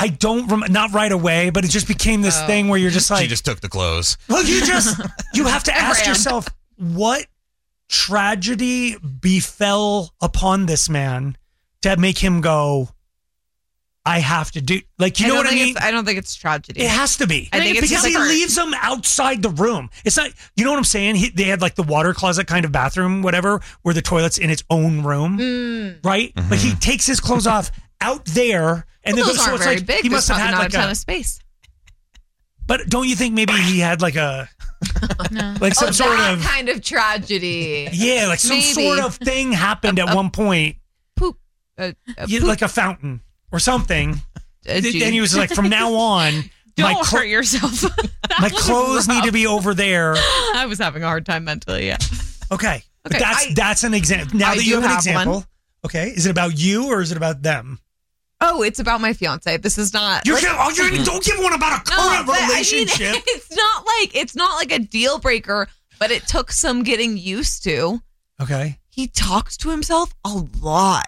I don't not right away, but it just became this thing where you're just like, she just took the clothes. Well, you have to ask yourself, what tragedy befell upon this man to make him go, I have to do, like, you know what I mean? I don't think it's tragedy. It has to be. I think it's because he leaves them outside the room. It's not, you know what I'm saying? They had like the water closet kind of bathroom, whatever, where the toilet's in its own room, right? But he takes his clothes off out there, and then those so aren't it's very like big. he must have had not like a ton of space. But don't you think maybe he had like a like some sort that of kind of tragedy? Yeah, like some sort of thing happened at one point. Poop. Like a fountain or something. And G. he was like, from now on, don't hurt yourself. My clothes need to be over there. I was having a hard time mentally. Yeah. Okay. But that's an example. Now that you have an example, one. Okay, is it about you or is it about them? Oh, it's about my fiance. This is not. Don't give one about a current relationship. I mean, it's not like a deal breaker, but it took some getting used to. Okay. He talks to himself a lot.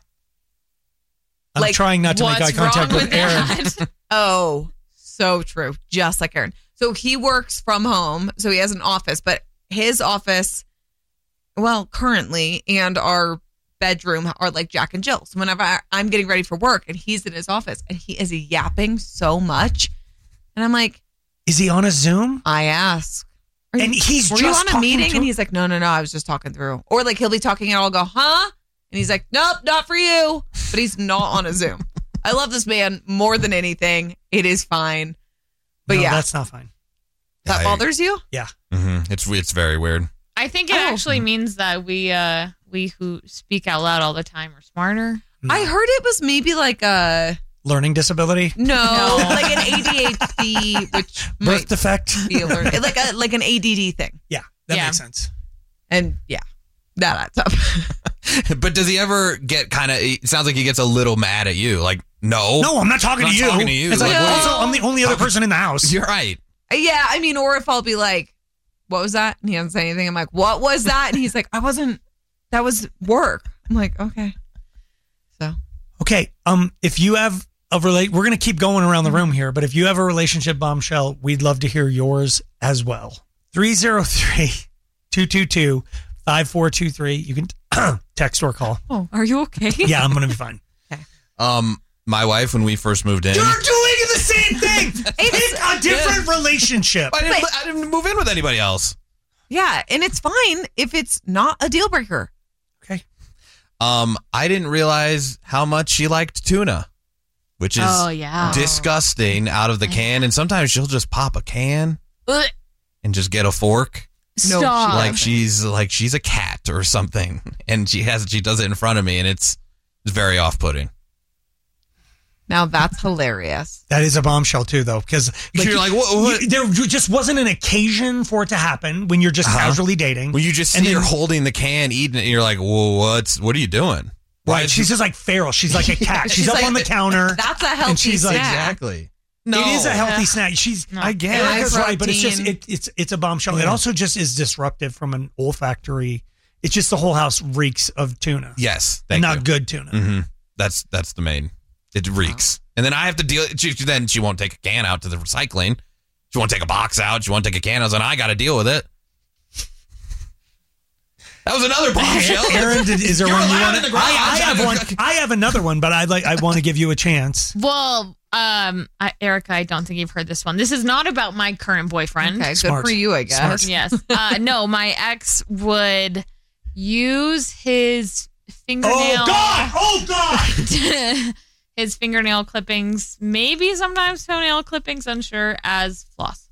I'm trying not to make eye contact with Aaron. Oh, so true. Just like Aaron. So he works from home. So he has an office, but his office, well, currently, and our bedroom are like Jack and Jill. So whenever I'm getting ready for work and he's in his office and he is yapping so much, and I'm like, is he on a Zoom? I ask. And he's were just you on a meeting? And he's like, no, I was just talking through. Or like he'll be talking and I'll go, huh? And he's like, nope, not for you. But he's not on a Zoom. I love this man more than anything. It is fine. But no, that's not fine. That bothers you? Yeah. Mm-hmm. It's very weird. I think it actually means that we who speak out loud all the time are smarter. No. I heard it was maybe like a learning disability. No, like an ADHD, which birth defect, be a learning, like an ADD thing. Yeah, that makes sense. And that adds up. But does he ever get kind of? It sounds like he gets a little mad at you. Like, no, I'm not talking to you. Talking to you. It's like, also, I'm the only other person in the house. You're right. Yeah, I mean, or if I'll be like, what was that? And he doesn't say anything. I'm like, what was that? And he's like, that was work. I'm like, okay. Okay. If you have we're going to keep going around the room here, but if you have a relationship bombshell, we'd love to hear yours as well. 303-222-5423. You can text or call. Oh, are you okay? Yeah, I'm going to be fine. Okay. My wife, when we first moved in. You're doing the same thing. It's a different relationship. I didn't move in with anybody else. Yeah, and it's fine if it's not a deal breaker. Okay. I didn't realize how much she liked tuna, which is disgusting out of the can. And sometimes she'll just pop a can and just get a fork. Stop. Like she's a cat or something, and she does it in front of me, and it's very off-putting. Now that's hilarious. That is a bombshell too, though, because you're like, what? There just wasn't an occasion for it to happen when you're just casually dating. When you just see her holding the can, eating it, and you're like, well, what are you doing? Right, she's just like feral. She's like a cat. She's up like, on the counter. That's a healthy and she's snack. Like, exactly. No, it is a healthy snack. I guess Erica's right, but it's just it's a bombshell. It also just is disruptive from an olfactory. It's just the whole house reeks of tuna. Yes, and not good tuna. Mm-hmm. That's the main. It reeks, and then I have to deal. Then she won't take a can out to the recycling. She won't take a box out. She won't take a can out, and I got to deal with it. That was another bombshell. Aaron, is there one you want to? I have one. I have another one, but I want to give you a chance. Well, Erica, I don't think you've heard this one. This is not about my current boyfriend. Okay, good for you, I guess. Smart. Yes. No, my ex would use his fingernail. Oh God! His fingernail clippings, maybe sometimes toenail clippings, unsure, as floss.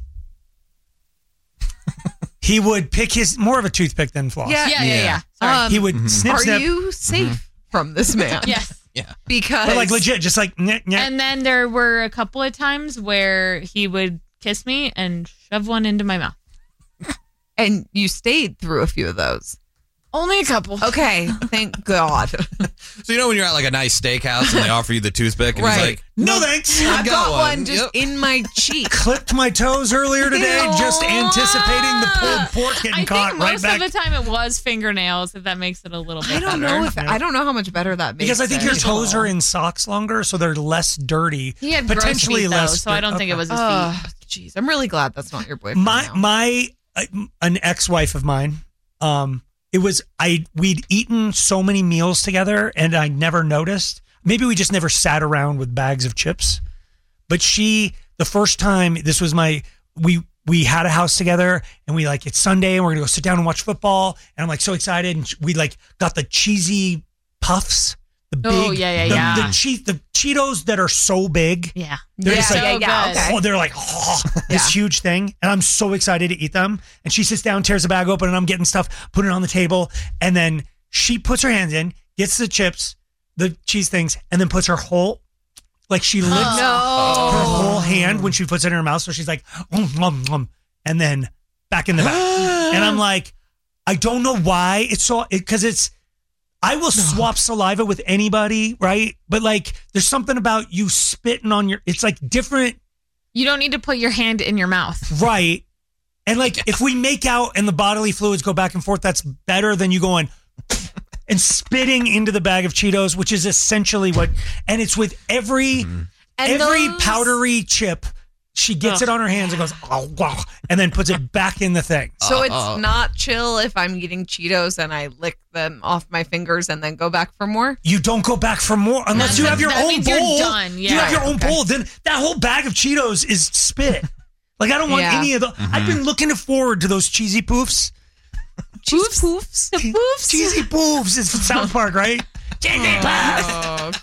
He would pick more of a toothpick than floss. Yeah. Sorry. He would snip. Are you safe from this man? Yes. Yeah. Because. But like legit, just like. And then there were a couple of times where he would kiss me and shove one into my mouth. And you stayed through a few of those. Only a couple. Okay, thank God. So you know when you're at like a nice steakhouse and they offer you the toothpick and he's like, no thanks. I've got one just in my cheek. Clipped my toes earlier today, just anticipating the pulled pork getting caught right back. Most of the time it was fingernails, if that makes it a little bit I don't better. know if I don't know how much better that makes. Because I think your toes are in socks longer, so they're less dirty. He had potentially gross feet, less. though, so I don't think it was his feet. Jeez, I'm really glad that's not your boyfriend. An ex-wife of mine, we'd eaten so many meals together and I never noticed. Maybe we just never sat around with bags of chips. But the first time, this was we had a house together and we it's Sunday and we're going to go sit down and watch football. And I'm so excited. And we got the cheesy puffs. The big, the Cheetos that are so big. Yeah. They're just Okay. they're this huge thing. And I'm so excited to eat them. And she sits down, tears the bag open, and I'm getting stuff, putting it on the table. And then she puts her hands in, gets the chips, the cheese things, and then puts her whole, she licks her whole hand when she puts it in her mouth. So she's like, and then back in the bag. And I'm like, I don't know why I will swap saliva with anybody, right? But there's something about you spitting on it's different. You don't need to put your hand in your mouth. Right. And if we make out and the bodily fluids go back and forth, that's better than you going and spitting into the bag of Cheetos, which is essentially and it's with every powdery chip. She gets it on her hands and goes, oh, wow, and then puts it back in the thing. So it's not chill if I'm eating Cheetos and I lick them off my fingers and then go back for more? You don't go back for more unless you have your own bowl. You're done. Yeah. You have your own bowl. Then that whole bag of Cheetos is spit. I don't want any of the. I've been looking forward to those cheesy poofs. Cheese poofs? The poofs? Cheesy poofs. It's South Park, right? Cheesy poofs.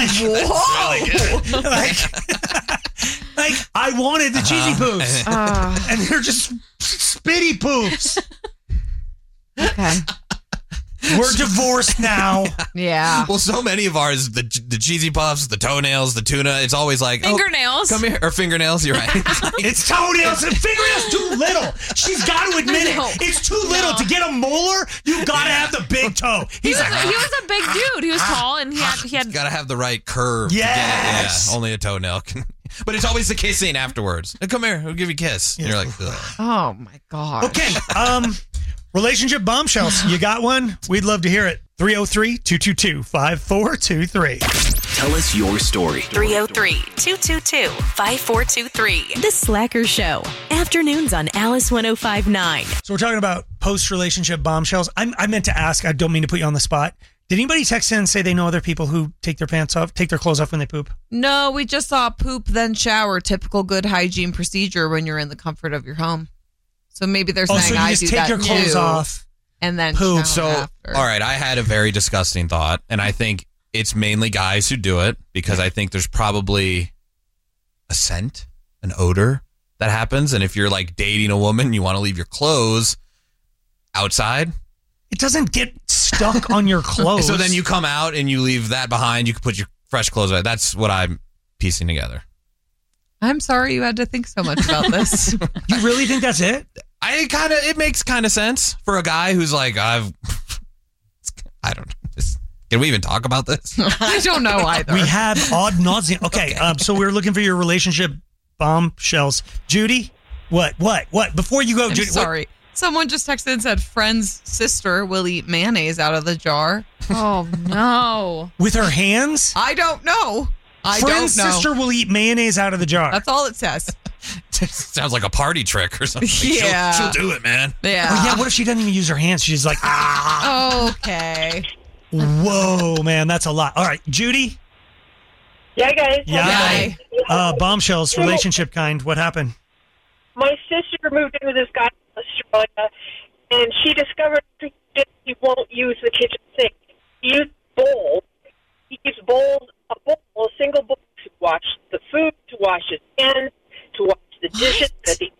I wanted the cheesy poofs. And they're just spitty poofs. Okay. We're divorced now. Yeah. Well, so many of ours, the cheesy puffs, the toenails, the tuna, it's always fingernails. Come here. Or fingernails, you're right. It's toenails and fingernails too little. She's got to admit it. It's too little. To get a molar, you got to have the big toe. He was a big dude. He was tall and he had got to have the right curve. Yes. Only a toenail can. But it's always the kissing afterwards. Come here, we'll give you a kiss. And you're like, ugh. Oh my God. Okay. Relationship bombshells. You got one? We'd love to hear it. 303-222-5423. Tell us your story. 303-222-5423. The Slacker Show. Afternoons on Alice 105.9. So we're talking about post-relationship bombshells. I meant to ask, I don't mean to put you on the spot. Did anybody text in and say they know other people who take their clothes off when they poop? No, we just saw poop, then shower. Typical good hygiene procedure when you're in the comfort of your home. So maybe there's so you just take your clothes off and then poop. After. All right, I had a very disgusting thought, and I think it's mainly guys who do it because I think there's probably a scent, an odor that happens, and if you're dating a woman, you want to leave your clothes outside. It doesn't get stuck on your clothes. So then you come out and you leave that behind. You can put your fresh clothes on. That's what I'm piecing together. I'm sorry you had to think so much about this. You really think that's it? It makes kind of sense for a guy who's I don't know. Can we even talk about this? I don't know either. We have ad nauseam. Okay. So we're looking for your relationship bombshells. Judy, what? Before you go, Judy. Sorry. What? Someone just texted and said, friend's sister will eat mayonnaise out of the jar. Oh, no. With her hands? I don't know. Friend's sister will eat mayonnaise out of the jar. That's all it says. Sounds like a party trick or something. Yeah. She'll do it, man. Yeah. Oh, yeah. What if she doesn't even use her hands? She's like, ah. Okay. Whoa, man. That's a lot. All right. Judy? Yeah, guys. Yeah. Bombshells, relationship kind. What happened? My sister moved in with this guy in Australia, and she discovered he won't use the kitchen sink. He uses bowls. He uses a single bowl to wash the food, to wash his hands, to wash the dishes.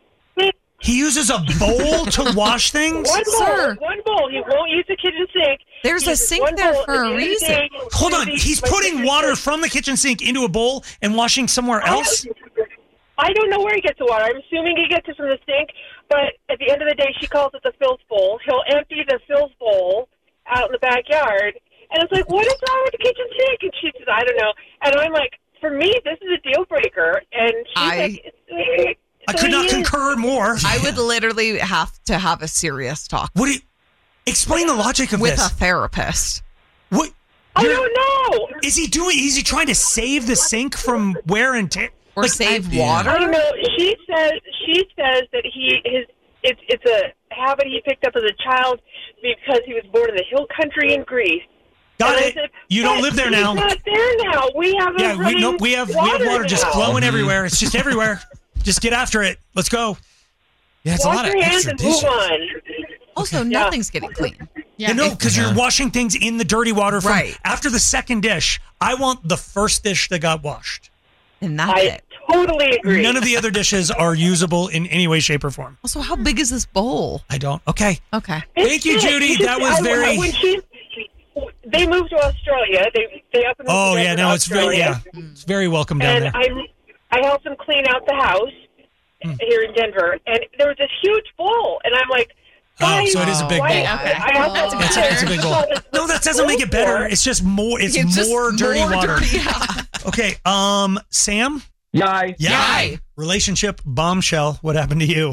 He uses a bowl to wash things? One bowl. He won't use the kitchen sink. There's a sink there for a reason. Hold on. He's putting water from the kitchen sink into a bowl and washing somewhere else? I don't know where he gets the water. I'm assuming he gets it from the sink, but at the end of the day, she calls it the Phil's bowl. He'll empty the Phil's bowl I would literally have to have a serious talk. What do you explain the logic of with this? a therapist? What? I don't know. Is he doing? Is he trying to save the sink from wear and tear, or save water? I don't know. She says that it's a habit he picked up as a child because he was born in the hill country in Greece. Got and it. You don't live there now. He's not there now. We have we have water just flowing everywhere. It's just everywhere. Just get after it. Let's go. Yeah, it's Wash a lot of your hands extra and dishes. move on. Also, nothing's getting clean. Yeah, no, because you're washing things in the dirty water. From, Right. After the second dish, I want the first dish that got washed. And that's it. Totally agree. None of the other dishes are usable in any way, shape, or form. Also, how big is this bowl? I don't. Okay. Okay. Thank you, Judy. That was very. When they moved to Australia. They up and Oh yeah, no, it's very it's very welcome down and there. I helped them clean out the house here in Denver, and there was this huge bowl, and I'm like, Oh, so it is a big bowl. It's a big bowl. No, that doesn't make it better. It's just more. It's more dirty water. Okay. Sam. Yay. Relationship bombshell. What happened to you?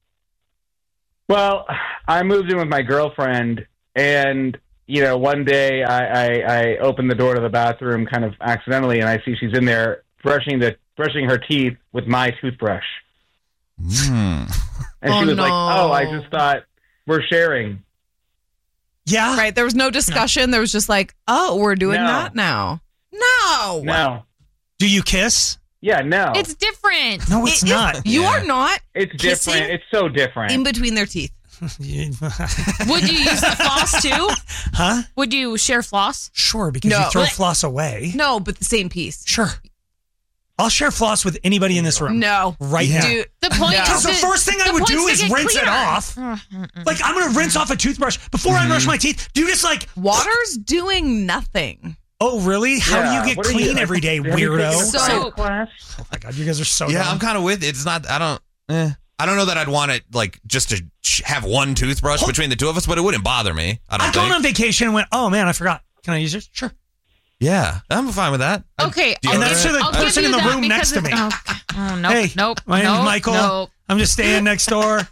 Well, I moved in with my girlfriend, and one day I opened the door to the bathroom kind of accidentally, and I see she's in there brushing her teeth with my toothbrush. And she was like, "Oh, I just thought we're sharing." Yeah. Right. There was no discussion. There was just like, "Oh, we're doing that now." No. Do you kiss? Yeah, no. It's different. No, it's not. You are not. It's kissing different. It's so different. In between their teeth. Would you use the floss too? Huh? Would you share floss? Sure, because you throw floss away. No, but the same piece. Sure. I'll share floss with anybody in this room. No. Right now. Dude, the point Because the first thing I would do is rinse it off. Like, I'm going to rinse off a toothbrush before I brush my teeth. Do you just like... Water's doing nothing. Oh, really? How do you get clean every day, weirdo? So, oh my God, you guys are so Yeah, dumb. I'm kind of with it. It's not, I don't know that I'd want it like just to have one toothbrush between the two of us, but it wouldn't bother me. I've gone on vacation and went, oh man, I forgot. Can I use yours? Sure. Yeah, I'm fine with that. Okay. And that's to the person in the room next to me. Oh, nope. Hey, nope. my name's Michael. Nope. I'm just staying next door.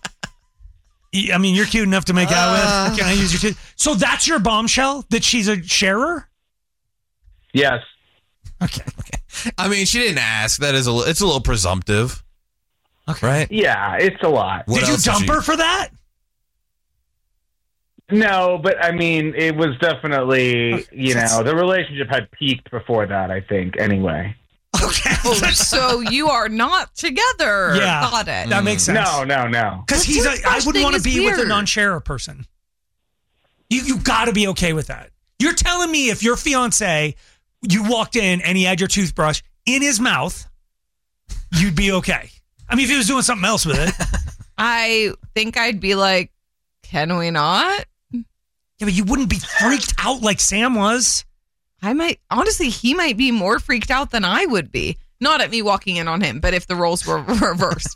I mean, you're cute enough to make out with. Can I use your tooth? So that's your bombshell? That she's a sharer? Yes. Okay. I mean, she didn't ask. That is it's a little presumptive. Okay. Right? Yeah, it's a lot. Did you dump her for that? No, but I mean, it was definitely, the relationship had peaked before that, I think, anyway. Okay. So you are not together. Yeah. Got it. That makes sense. No. Because I wouldn't want to be with a non-sharer person. You got to be okay with that. You're telling me if your fiance, you walked in and he had your toothbrush in his mouth, you'd be okay. I mean, if he was doing something else with it. I think I'd be like, can we not? Yeah, but you wouldn't be freaked out like Sam was. I might, honestly, he might be more freaked out than I would be. Not at me walking in on him, but if the roles were reversed.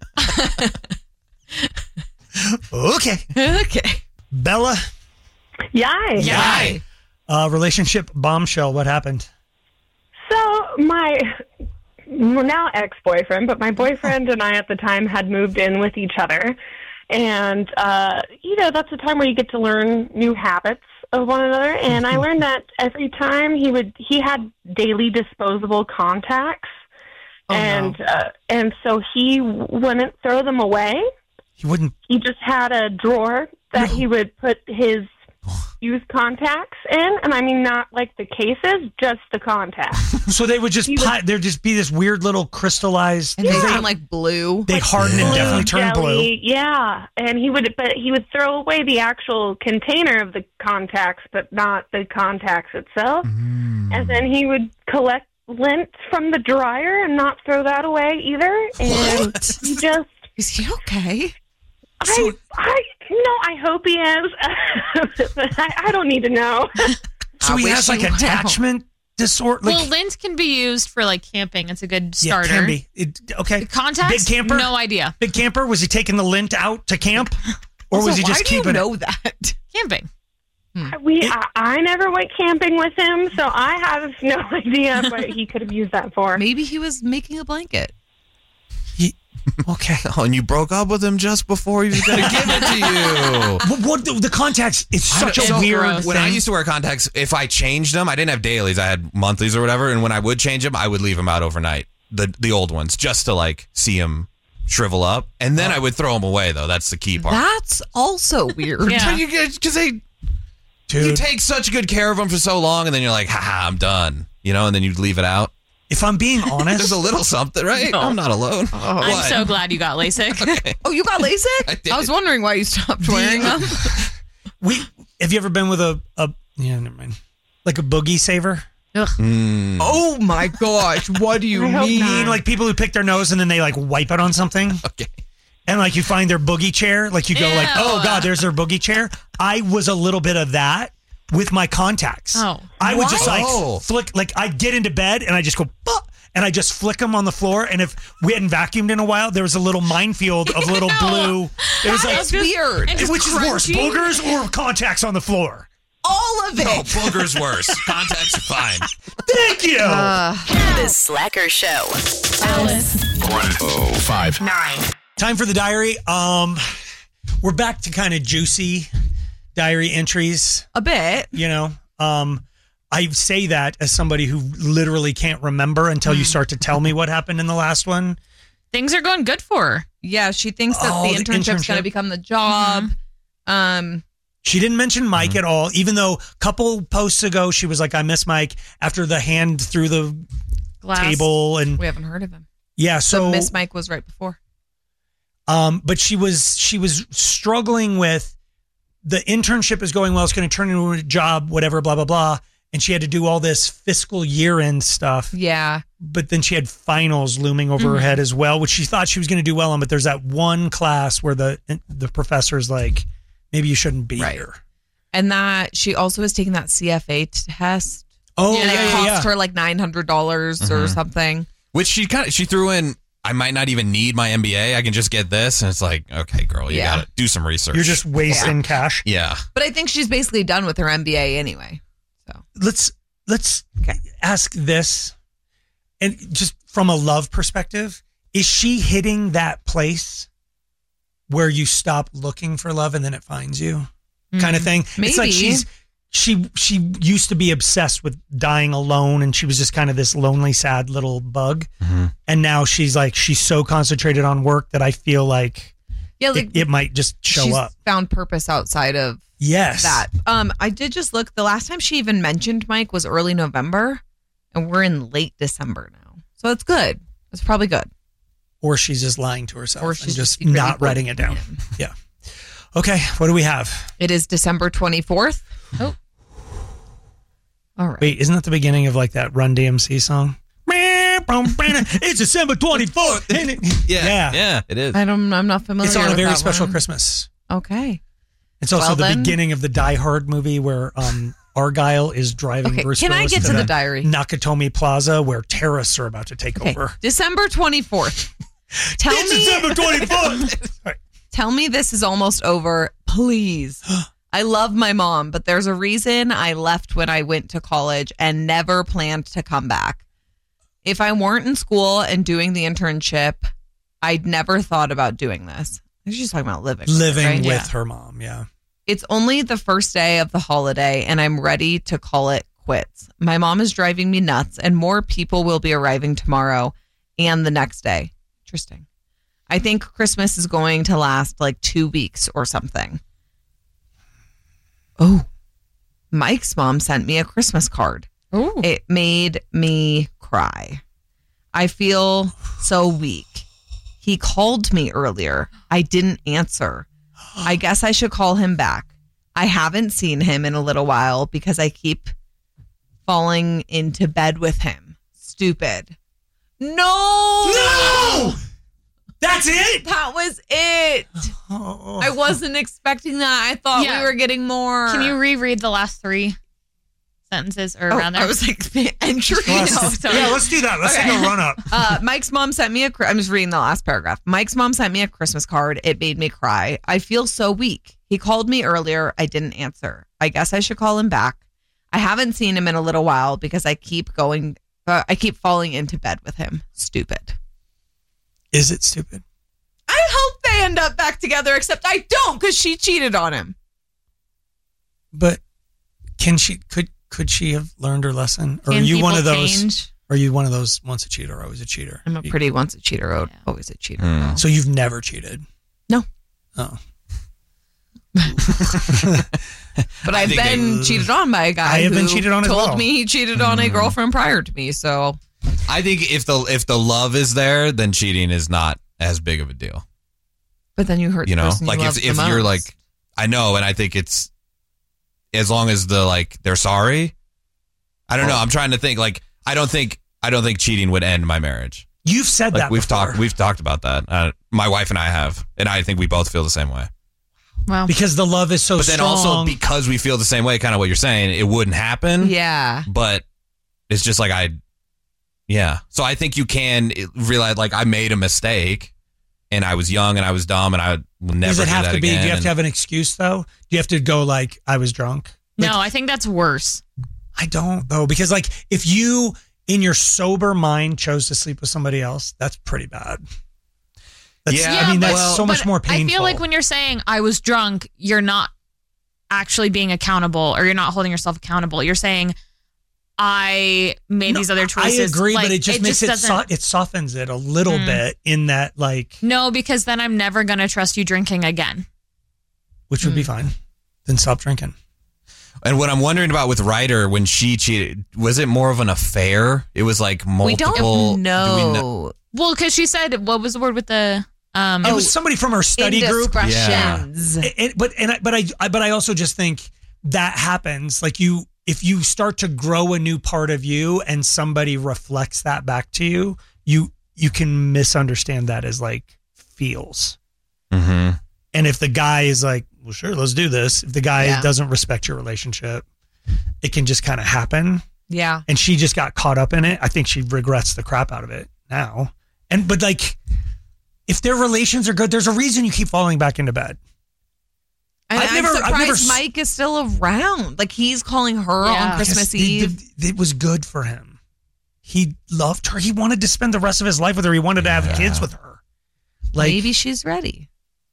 Okay. Bella? Yay. Relationship bombshell. What happened? So my now ex-boyfriend, but my boyfriend and I at the time had moved in with each other. And, that's a time where you get to learn new habits of one another. And I learned that every time he had daily disposable contacts. And so he wouldn't throw them away. He wouldn't? He just had a drawer that he would put his used contacts in. And I mean, not like the cases, just the contacts. So they would just, there'd just be this weird little crystallized. And they turn like blue. They harden and definitely turn blue. Yeah. And he would throw away the actual container of the contacts, but not the contacts itself. And then he would collect lint from the dryer and not throw that away either. And he just... Is he okay? I hope he is. I don't need to know. So he has like attachment disorder. Well, lint can be used for like camping. It's a good starter. Yeah, it can be. Okay. Contacts? Big camper? No idea. Big camper? Was he taking the lint out to camp? Or was he just keeping it? Why do you know that? Camping. I never went camping with him, so I have no idea what he could have used that for. Maybe he was making a blanket. Okay. Oh, and you broke up with him just before he was going to give it to you. What the contacts? It's such a weird When thing. I used to wear contacts, if I changed them, I didn't have dailies. I had monthlies or whatever. And when I would change them, I would leave them out overnight. The old ones, just to like see them shrivel up. And then I would throw them away, though. That's the key part. That's also weird. Yeah. Because you Dude. take such good care of them for so long, and then you're like, haha, I'm done. You know, and then you leave it out. If I'm being honest, There's a little something, right? No. I'm not alone. I'm so glad you got LASIK. Oh, you got LASIK? I was wondering why you stopped wearing them. Have you ever been with a never mind. Like a boogie saver? Oh my gosh, what do you mean? Like people who pick their nose and then they like wipe it on something? Okay. And like you find their boogie chair, like you go like, oh God, there's their boogie chair. I was a little bit of that with my contacts. Oh. I would just like Oh. flick, like I'd get into bed and I just go, bah, and I just flick them on the floor. And if we hadn't vacuumed in a while, there was a little minefield of little blue. It was like, That's weird. which is worse, boogers or contacts on the floor? All of it. No, booger's worse. Contacts are fine. Thank you. The Slacker Show. Alice. 105.9. Time for the diary. We're back to kind of juicy diary entries. A bit. You know, I say that as somebody who literally can't remember until you start to tell me what happened in the last one. Things are going good for her. Yeah, she thinks that the internship's going to become the job. She didn't mention Mike at all, even though a couple posts ago she was like, I miss Mike after the hand through the Glass. table. And We haven't heard of him. yeah, so Miss Mike was right before. but she was struggling with the internship is going well. It's going to turn into a job, whatever, blah, blah, blah. And she had to do all this fiscal year end stuff. Yeah. But then she had finals looming over her head as well, which she thought she was going to do well on. But there's that one class where the professor's like, maybe you shouldn't be here. And that she also was taking that CFA test. Oh, and it cost her like $900 or something. Which she threw in. I might not even need my MBA. I can just get this, and it's like, okay, girl, you gotta do some research. You're just wasting cash. Yeah. But I think she's basically done with her MBA anyway. So Let's ask this, and just from a love perspective, is she hitting that place where you stop looking for love and then it finds you, kind of thing? It's like Maybe. she used to be obsessed with dying alone, and she was just kind of this lonely, sad little bug. And now she's so concentrated on work that I feel like, it might just show she's up. found purpose outside of that. I did just look. The last time she even mentioned Mike was early November, and we're in late December now. So it's good. It's probably good. Or she's just lying to herself Or and she's just secretly not writing it down. Yeah. Okay, what do we have? It is December 24th. Oh. All right. Wait, isn't that the beginning of like that Run DMC song? It's December 24th. Yeah, it is. I'm not familiar. It's on a with very that special one. Christmas. Okay. It's also Well, the then- beginning of the Die Hard movie where Argyle is driving Okay, Bruce can I Willis get to the diary? Nakatomi Plaza where terrorists are about to take over. December 24th. Tell It's me December 24th. Tell me this is almost over, please. I love my mom, but there's a reason I left when I went to college and never planned to come back. If I weren't in school and doing the internship, I'd never thought about doing this. She's talking about living. Living right? with her mom, yeah. It's only the first day of the holiday, and I'm ready to call it quits. My mom is driving me nuts, and more people will be arriving tomorrow and the next day. Interesting. I think Christmas is going to last like 2 weeks or something. Oh, Mike's mom sent me a Christmas card. Ooh. It made me cry. I feel so weak. He called me earlier. I didn't answer. I guess I should call him back. I haven't seen him in a little while because I keep falling into bed with him. Stupid. No! That's it? That was it. I wasn't expecting that. I thought we were getting more. Can you reread the last 3 sentences or around there? I was like, entry. Yeah, let's do that. Let's take a run up. Mike's mom sent me I'm just reading the last paragraph. Mike's mom sent me a Christmas card. It made me cry. I feel so weak. He called me earlier. I didn't answer. I guess I should call him back. I haven't seen him in a little while because I keep falling into bed with him. Stupid. Is it stupid? they end up back together, except I don't because she cheated on him. But could she have learned her lesson? Or Can are you one people of those? change? Are you one of those once a cheater, always a cheater? I'm a pretty once a cheater, always a cheater. So you've never cheated? No. Oh. But I've been cheated on by a guy I have who been cheated on as told well. me he cheated on a girlfriend prior to me. So I think if the love is there, then cheating is not as big of a deal. But then you hurt the person like you love if the you're most. like, I know, and I think it's as long as they're sorry. I don't know. I'm trying to think. Like, I don't think cheating would end my marriage. You've said Like, that we've before. talked about that. My wife and I have, and I think we both feel the same way. Wow. Because the love is so But then strong. also because we feel the same way, kind of what you're saying, it wouldn't happen. Yeah. But it's just like so I think you can realize, like, I made a mistake and I was young and I was dumb and I would never Does it do have that to be? again. Do you have to have an excuse though? Do you have to go like I was drunk? No, I think that's worse. I don't though, because like if you in your sober mind chose to sleep with somebody else, that's pretty bad. That's, I mean that's so much more painful. I feel like when you're saying I was drunk, you're not actually being accountable, or you're not holding yourself accountable. You're saying I made these other choices. I agree, Like, but it just makes it doesn't- it softens it a little bit in that like, No, because then I'm never going to trust you drinking again. which would be fine. Then stop drinking. And what I'm wondering about with Ryder, when she cheated, was it more of an affair? It was like multiple. We don't know. Do we know? Well, because she said, what was the word with the? It was somebody from her study group. Indiscretions. But I also just think that happens. Like if you start to grow a new part of you and somebody reflects that back to you, you can misunderstand that as like feels. Mm-hmm. And if the guy is like, well, sure, let's do this. If the guy Yeah. doesn't respect your relationship, it can just kind of happen. Yeah. And she just got caught up in it. I think she regrets the crap out of it now. But like, if their relations are good, there's a reason you keep falling back into bed. And I've I'm never- surprised Mike is still around. Like he's calling her on Christmas Eve. It was good for him. He loved her. He wanted to spend the rest of his life with her. He wanted to have kids with her. Like, Maybe she's ready.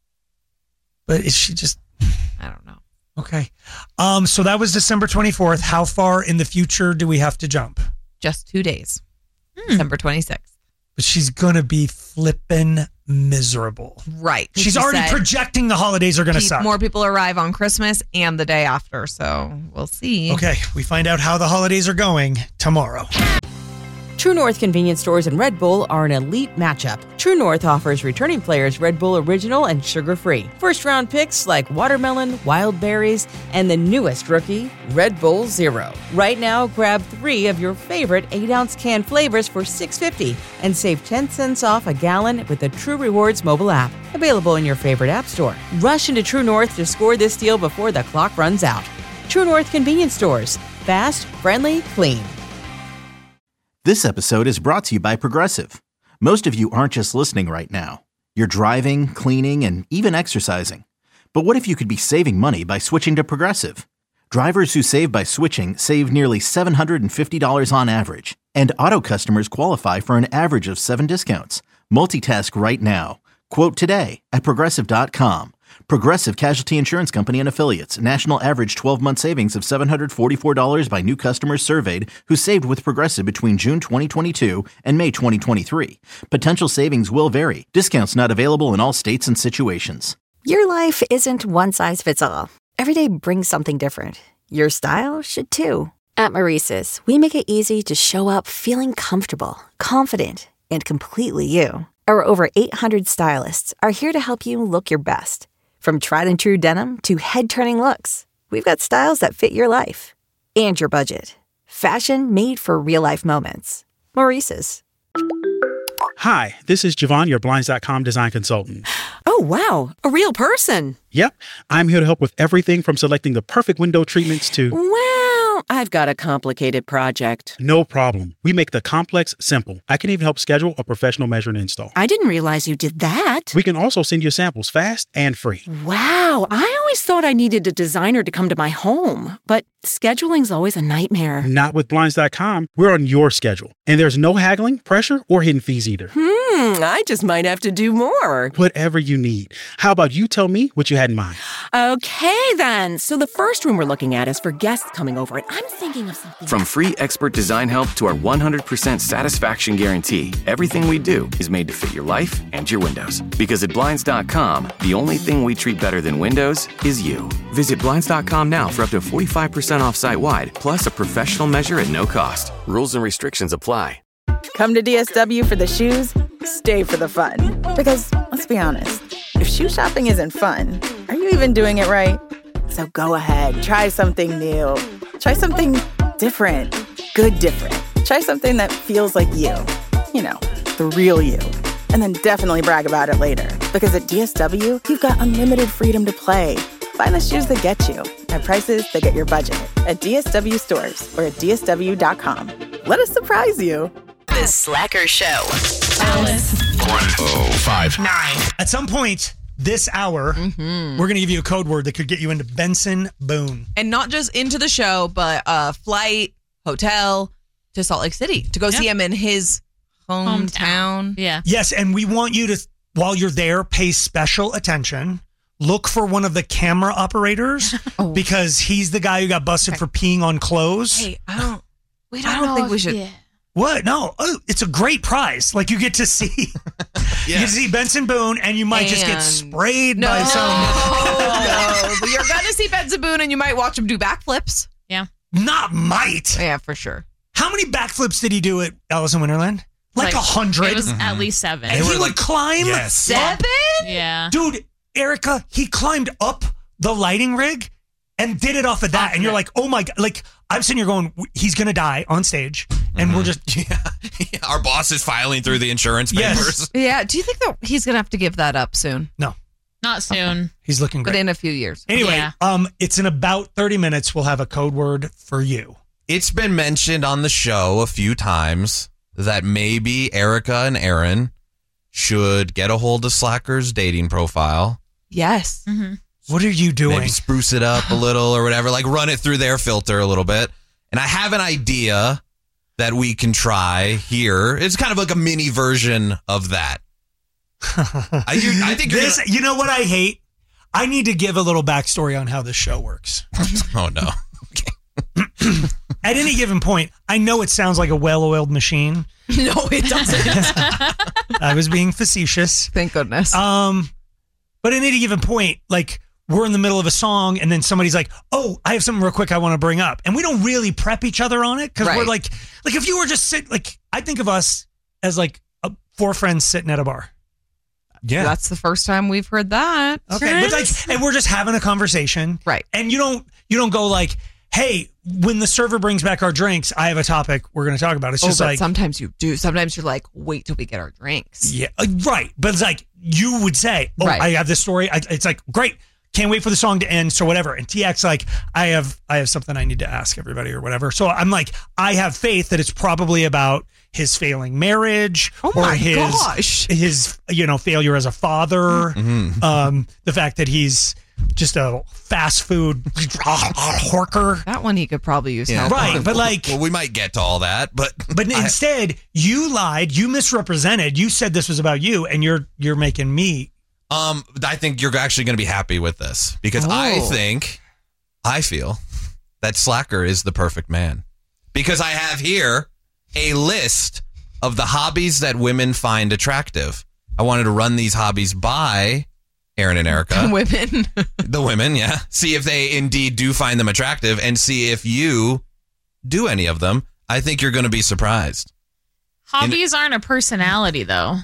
but is she just? I don't know. Okay. So that was December 24th. How far in the future do we have to jump? Just 2 days. December 26th. But she's gonna be flippin' miserable. Right. She's She already said projecting the holidays are gonna suck. more people arrive on Christmas and the day after. So we'll see. Okay, we find out how the holidays are going tomorrow. True North convenience stores and Red Bull are an elite matchup. True North offers returning players Red Bull Original and sugar-free. First-round picks like watermelon, wild berries, and the newest rookie, Red Bull Zero. Right now, grab 3 of your favorite 8-ounce can flavors for $6.50 and save 10 cents off a gallon with the True Rewards mobile app. Available in your favorite app store. Rush into True North to score this deal before the clock runs out. True North convenience stores. Fast, friendly, clean. This episode is brought to you by Progressive. Most of you aren't just listening right now. You're driving, cleaning, and even exercising. But what if you could be saving money by switching to Progressive? Drivers who save by switching save nearly $750 on average. And auto customers qualify for an average of 7 discounts. Multitask right now. Quote today at Progressive.com. Progressive Casualty Insurance Company and Affiliates. National average 12-month savings of $744 by new customers surveyed who saved with Progressive between June 2022 and May 2023. Potential savings will vary. Discounts not available in all states and situations. Your life isn't one size fits all. Every day brings something different. Your style should too. At Maurice's, we make it easy to show up feeling comfortable, confident, and completely you. Our over 800 stylists are here to help you look your best. From tried and true denim to head-turning looks, we've got styles that fit your life and your budget. Fashion made for real-life moments. Maurice's. Hi, this is Javon, your Blinds.com design consultant. Oh, wow. A real person. Yep, I'm here to help with everything from selecting the perfect window treatments to... Well, I've got a complicated project. No problem. We make the complex simple. I can even help schedule a professional measure and install. I didn't realize you did that. We can also send you samples fast and free. Wow, I always thought I needed a designer to come to my home, but scheduling's always a nightmare. Not with Blinds.com. We're on your schedule. And there's no haggling, pressure, or hidden fees either. I just might have to do more. Whatever you need. How about you tell me what you had in mind? Okay, then. So the first room we're looking at is for guests coming over, and I'm thinking of something. From free expert design help to our 100% satisfaction guarantee, everything we do is made to fit your life and your windows. Because at Blinds.com, the only thing we treat better than windows is you. Visit Blinds.com now for up to 45% off site-wide, plus a professional measure at no cost. Rules and restrictions apply. Come to DSW for the shoes, stay for the fun. Because, let's be honest, if shoe shopping isn't fun, are you even doing it right? So go ahead, try something new. Try something different. Good different. Try something that feels like you. You know, the real you. And then definitely brag about it later. Because at DSW, you've got unlimited freedom to play. Find the shoes that get you at prices that get your budget at DSW stores or at DSW.com. Let us surprise you. The Slacker Show. Alice. 105.9. At some point this hour, we're going to give you a code word that could get you into Benson Boone. And not just into the show, but flight, hotel to Salt Lake City to go see him in his hometown. Yeah. Yes, and we want you to, while you're there, pay special attention. Look for one of the camera operators because he's the guy who got busted for peeing on clothes. Hey, I don't think we should. Yeah. What? No. Oh, it's a great prize. Like you get to see, you get to see Benson Boone, and you might just get sprayed by some. No, you're gonna see Benson Boone, and you might watch him do backflips. Yeah. Not might. Yeah, for sure. How many backflips did he do at Alice in Wonderland? Like 100. It was at least 7. And he would climb. Yes. 7? Yeah. Dude, Erica, he climbed up the lighting rig and did it off of that. And you're like, oh my God. Like, I'm sitting here going, he's going to die on stage. And we're just. Our boss is filing through the insurance papers. Yeah. Do you think that he's going to have to give that up soon? No. Not soon. He's looking great. But in a few years. Anyway, it's in about 30 minutes. We'll have a code word for you. It's been mentioned on the show a few times that maybe Erica and Aaron should get a hold of Slacker's dating profile. Yes. Mm-hmm. What are you doing? Maybe spruce it up a little or whatever. Like run it through their filter a little bit. And I have an idea that we can try here. It's kind of like a mini version of that. I think this. You know what I hate? I need to give a little backstory on how this show works. Oh no. At any given point, I know it sounds like a well-oiled machine. No, it doesn't. I was being facetious. Thank goodness. But at any given point, like we're in the middle of a song and then somebody's like, oh, I have something real quick I want to bring up. And we don't really prep each other on it because we're like if you were just sitting, like I think of us as like 4 friends sitting at a bar. Yeah. That's the first time we've heard that. Okay. But like, and we're just having a conversation. Right. And you don't go like, hey, when the server brings back our drinks, I have a topic we're going to talk about. It's just like sometimes you do. Sometimes you're like, wait till we get our drinks. Yeah, right. But it's like you would say, oh, I have this story. It's like great, can't wait for the song to end. So whatever. And TX like, I have something I need to ask everybody or whatever. So I'm like, I have faith that it's probably about his failing marriage or his failure as a father. Mm-hmm. The fact that he's just a fast food horker. That one he could probably use help right on. But like, well, we might get to all that, but instead you lied, you misrepresented, you said this was about you, and you're making me. I think you're actually going to be happy with this because I feel that Slacker is the perfect man because I have here a list of the hobbies that women find attractive. I wanted to run these hobbies by Aaron and Erica. Women. The women, yeah. See if they indeed do find them attractive and see if you do any of them. I think you're going to be surprised. Hobbies aren't a personality, though.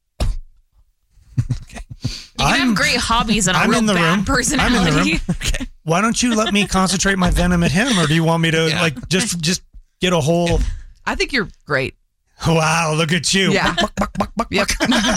Okay. You can have great hobbies and a real bad personality. I'm in the room. Okay. Why don't you let me concentrate my venom at him, or do you want me to just get a whole... I think you're great. Wow, look at you. Yeah. Yep.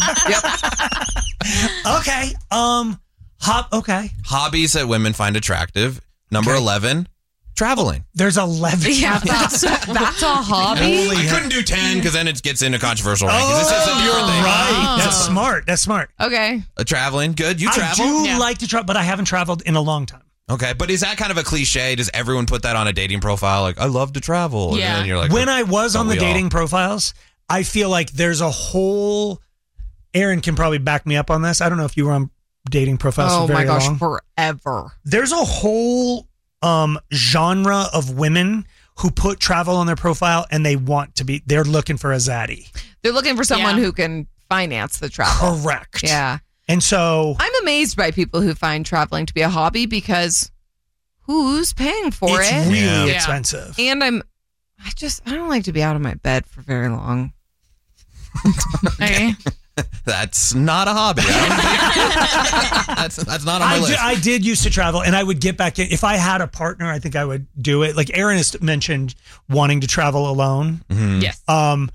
Okay. Okay. Hobbies that women find attractive. Number 11, traveling. There's 11. Yeah, that's a hobby. I couldn't do 10 because then it gets into controversial rankings. You're right. That's smart. Okay. Traveling, good. You travel? I do like to travel, but I haven't traveled in a long time. Okay, but is that kind of a cliche? Does everyone put that on a dating profile? Like, I love to travel. Yeah. And then you're like, when I was on the dating profiles, I feel like there's a whole Aaron can probably back me up on this. I don't know if you were on dating profiles for very long. Forever. There's a whole genre of women who put travel on their profile and they're looking for a zaddy. They're looking for someone who can finance the travel. Correct. Yeah. And so I'm amazed by people who find traveling to be a hobby because who's paying for it? It's really expensive. And I don't like to be out of my bed for very long. Okay. That's not a hobby. That's not on my list. I did used to travel, and I would get back in. If I had a partner, I think I would do it. Like Aaron has mentioned wanting to travel alone. Mm-hmm. Yes.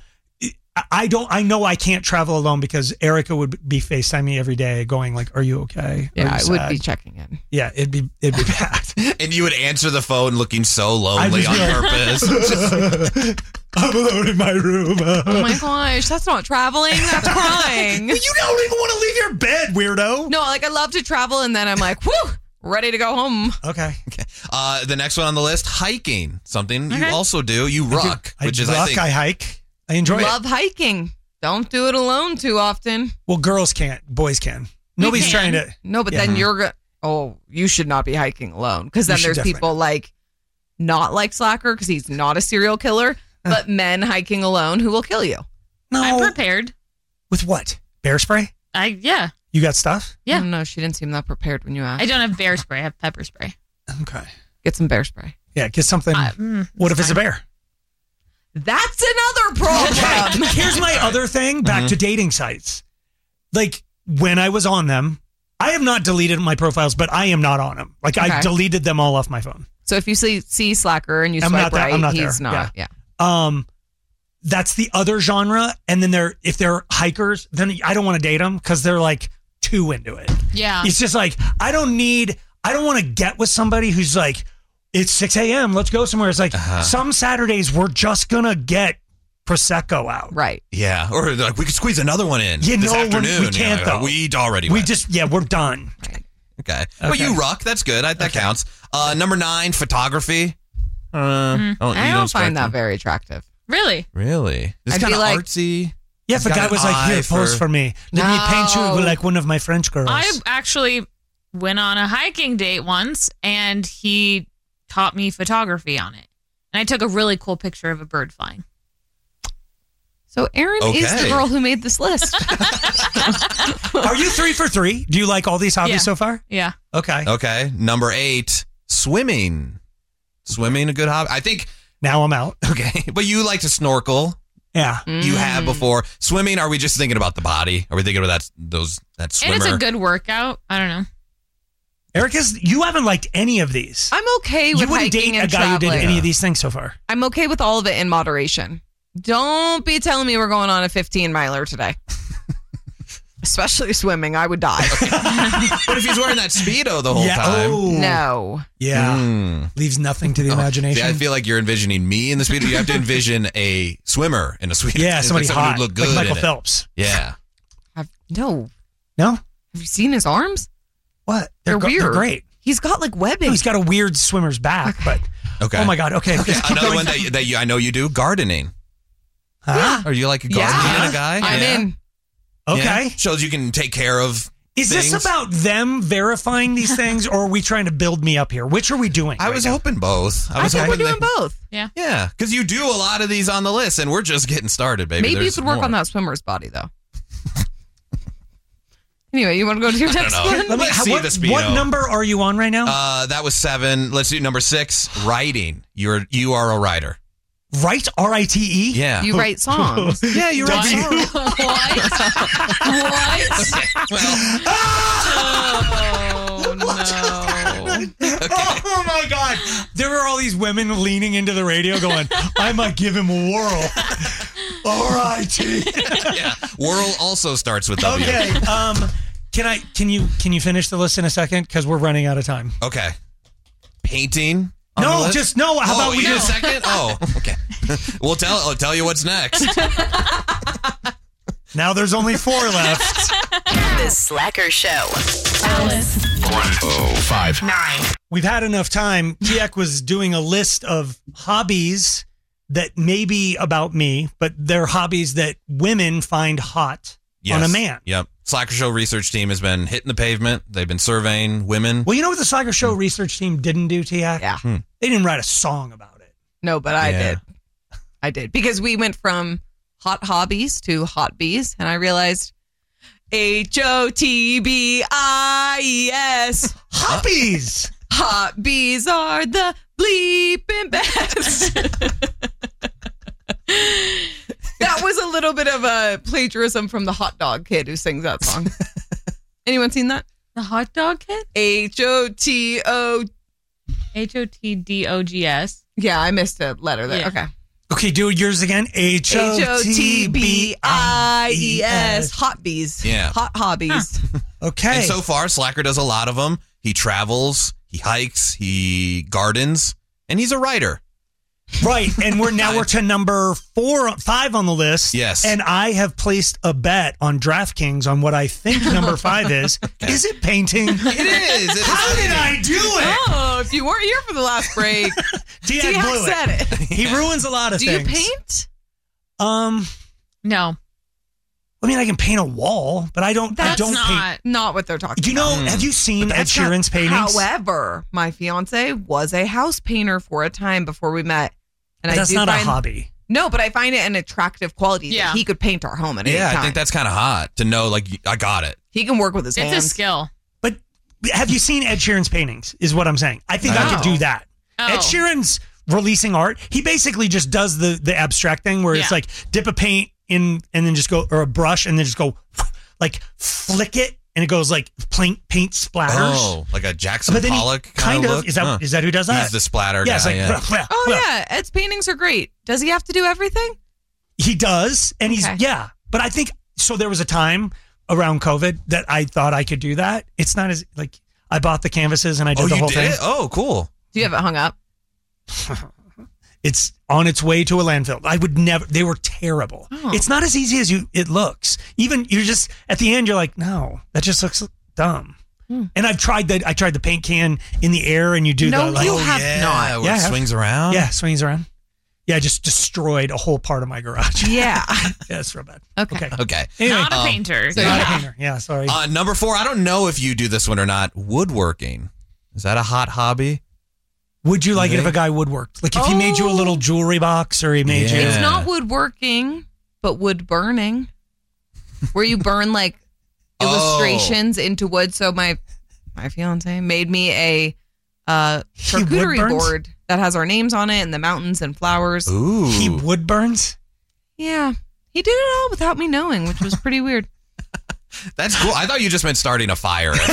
I know I can't travel alone because Erica would be FaceTiming me every day going like, are you okay? Yeah, I would be checking in. Yeah, it'd be bad. And you would answer the phone looking so lonely on purpose. I'm alone in my room. Oh my gosh, that's not traveling. That's crying. You don't even want to leave your bed, weirdo. No, like I love to travel and then I'm like, whew, ready to go home. Okay. The next one on the list, hiking. Something you also do. You ruck, I hike. I enjoy Love hiking. Don't do it alone too often. Well, girls can't. Boys can. Nobody's trying to. No, but then you should not be hiking alone because then there's people like not like Slacker because he's not a serial killer, but men hiking alone who will kill you. No. I'm prepared. With what? Bear spray? Yeah. You got stuff? Yeah. No, she didn't seem that prepared when you asked. I don't have bear spray. I have pepper spray. Okay. Get some bear spray. Yeah, get something. What if it's a bear? That's another problem. Here's my other thing. Back to dating sites. Like when I was on them, I have not deleted my profiles, but I am not on them. Like I deleted them all off my phone. So if you see Slacker and you swipe right, he's not. Yeah. That's the other genre. And then if they're hikers, then I don't want to date them because they're like too into it. Yeah. It's just like, I don't want to get with somebody who's like, it's 6 a.m. Let's go somewhere. It's like some Saturdays we're just going to get Prosecco out. Right. Yeah. Or like we could squeeze another one in this afternoon. We can't though. We already went. We're done. Okay. Well, you ruck. That's good. That counts. Number 9, photography. I don't find that very attractive. Really? Really? It's kind of artsy. Yeah, if the guy was like, here, pose for me. Let me paint you like one of my French girls. I actually went on a hiking date once, and he taught me photography on it. And I took a really cool picture of a bird flying. So Erin is the girl who made this list. Are you 3 for 3? Do you like all these hobbies so far? Yeah. Okay. Number 8, swimming. Swimming, a good hobby. I think. Now I'm out. Okay. But you like to snorkel. Yeah. You have before. Swimming, are we just thinking about the body? Are we thinking about that swimmer? And it's a good workout. I don't know. Erica's, you haven't liked any of these. I'm okay with hiking and traveling. You wouldn't date a guy who did any of these things so far. I'm okay with all of it in moderation. Don't be telling me we're going on a 15-miler today. Especially swimming. I would die. But if he's wearing that Speedo the whole time. Oh. No. Yeah. Leaves nothing to the imagination. See, I feel like you're envisioning me in the Speedo. You have to envision a swimmer in a Speedo. Yeah, somebody hot. Who'd look good like Michael in Phelps. It. Yeah. No. Have you seen his arms? What? They're weird. They're great. He's got like webbing. No, he's got a weird swimmer's back, but. Okay. Oh my God. Okay. Another one that I know you do, gardening. Huh? Are you like a gardening guy? I'm in. Okay. Yeah. Shows you can take care of Is things. this about them verifying these things, or are we trying to build me up here? Which are we doing? I was hoping both. I think we're doing both. Yeah. Yeah, because you do a lot of these on the list, and we're just getting started, baby. Maybe you could work on that swimmer's body, though. Anyway, you want to go to your next one? Let me see the Speedo. What number are you on right now? That was 7. Let's do number 6. Writing. You are a writer. Write? R-I-T-E? Yeah. You write songs. Yeah, you write songs. What? Oh, no. Oh, my God. There were all these women leaning into the radio going, I might give him a whirl. R-I-T. Yeah. Whirl also starts with W. Okay. Can you finish the list in a second? Because we're running out of time. Okay. Painting. No. How about we do do a second? Oh, okay. I'll tell you what's next. Now there's only 4 left. The Slacker Show. Alice. 1059. We've had enough time. Tiek was doing a list of hobbies that may be about me, but they're hobbies that women find hot. on a man. Yep. Slacker Show research team has been hitting the pavement. They've been surveying women. Well, you know what the Slacker Show research team didn't do, Tia? Yeah. They didn't write a song about it. No, but I did. I did. Because we went from hot hobbies to hot bees, and I realized HOTBIES. Hobbies. Hot bees are the bleeping best. That was a little bit of a plagiarism from the hot dog kid who sings that song. Anyone seen that? The hot dog kid? HOTDOGS. Yeah, I missed a letter there. Yeah. Okay. Okay, do yours again. HOTBIES. Hot bees. Yeah. Hot hobbies. Okay. And so far, Slacker does a lot of them. He travels, he hikes, he gardens, and he's a writer. Right, and we're to number 5 on the list. Yes. And I have placed a bet on DraftKings on what I think number 5 is. Is it painting? It is. How did I do it? Oh, if you weren't here for the last break, T-Hack blew said it. He ruins a lot of Do things. you paint? No. I mean, I can paint a wall, but I don't paint. Not what they're talking Do you know, about. have you seen Ed Sheeran's paintings? However, my fiance was a house painter for a time before we met. And But that's not a hobby. No, but I find it an attractive quality that he could paint our home at any time. I think that's kind of hot to know, like, I got it. He can work with his hands. It's a skill. But have you seen Ed Sheeran's paintings, is what I'm saying. I think I could do that. Oh. Ed Sheeran's releasing art. He basically just does the abstract thing where it's like dip a paint in and then just go, or a brush and then just go, like flick it and it goes like paint splatters. Oh, like a Jackson But then he Pollock kind of look? is that who does that? He's the splatter Yeah, guy. it's like, Oh, yeah. Ed's paintings are great. Does he have to do everything? He does, and he's but I think so. There was a time around COVID that I thought I could do that. It's not as like I bought the canvases and I did the whole thing. Oh, cool. Do you have it hung up? It's on its way to a landfill. I would never. They were terrible. Oh. It's not as easy as it looks. Even you're just at the end. You're like, no, that just looks dumb. And I've tried that. I tried the paint can in the air, and you do No, the like. you have not. Where it swings around. Yeah, swings around. Yeah, I just destroyed a whole part of my garage. Yeah. Yeah, it's real bad. Okay. Anyway, Not a painter. not a painter. Yeah, sorry. Number 4, I don't know if you do this one or not. Woodworking. Is that a hot hobby? Would you like it if a guy woodworked? Like if he made you a little jewelry box or he made you... It's not woodworking, but wood burning, where you burn like illustrations into wood. So my fiance made me a charcuterie wood burns? board that has our names on it and the mountains and flowers. Ooh. He wood burns? Yeah. He did it all without me knowing, which was pretty weird. That's cool. I thought you just meant starting a fire. No.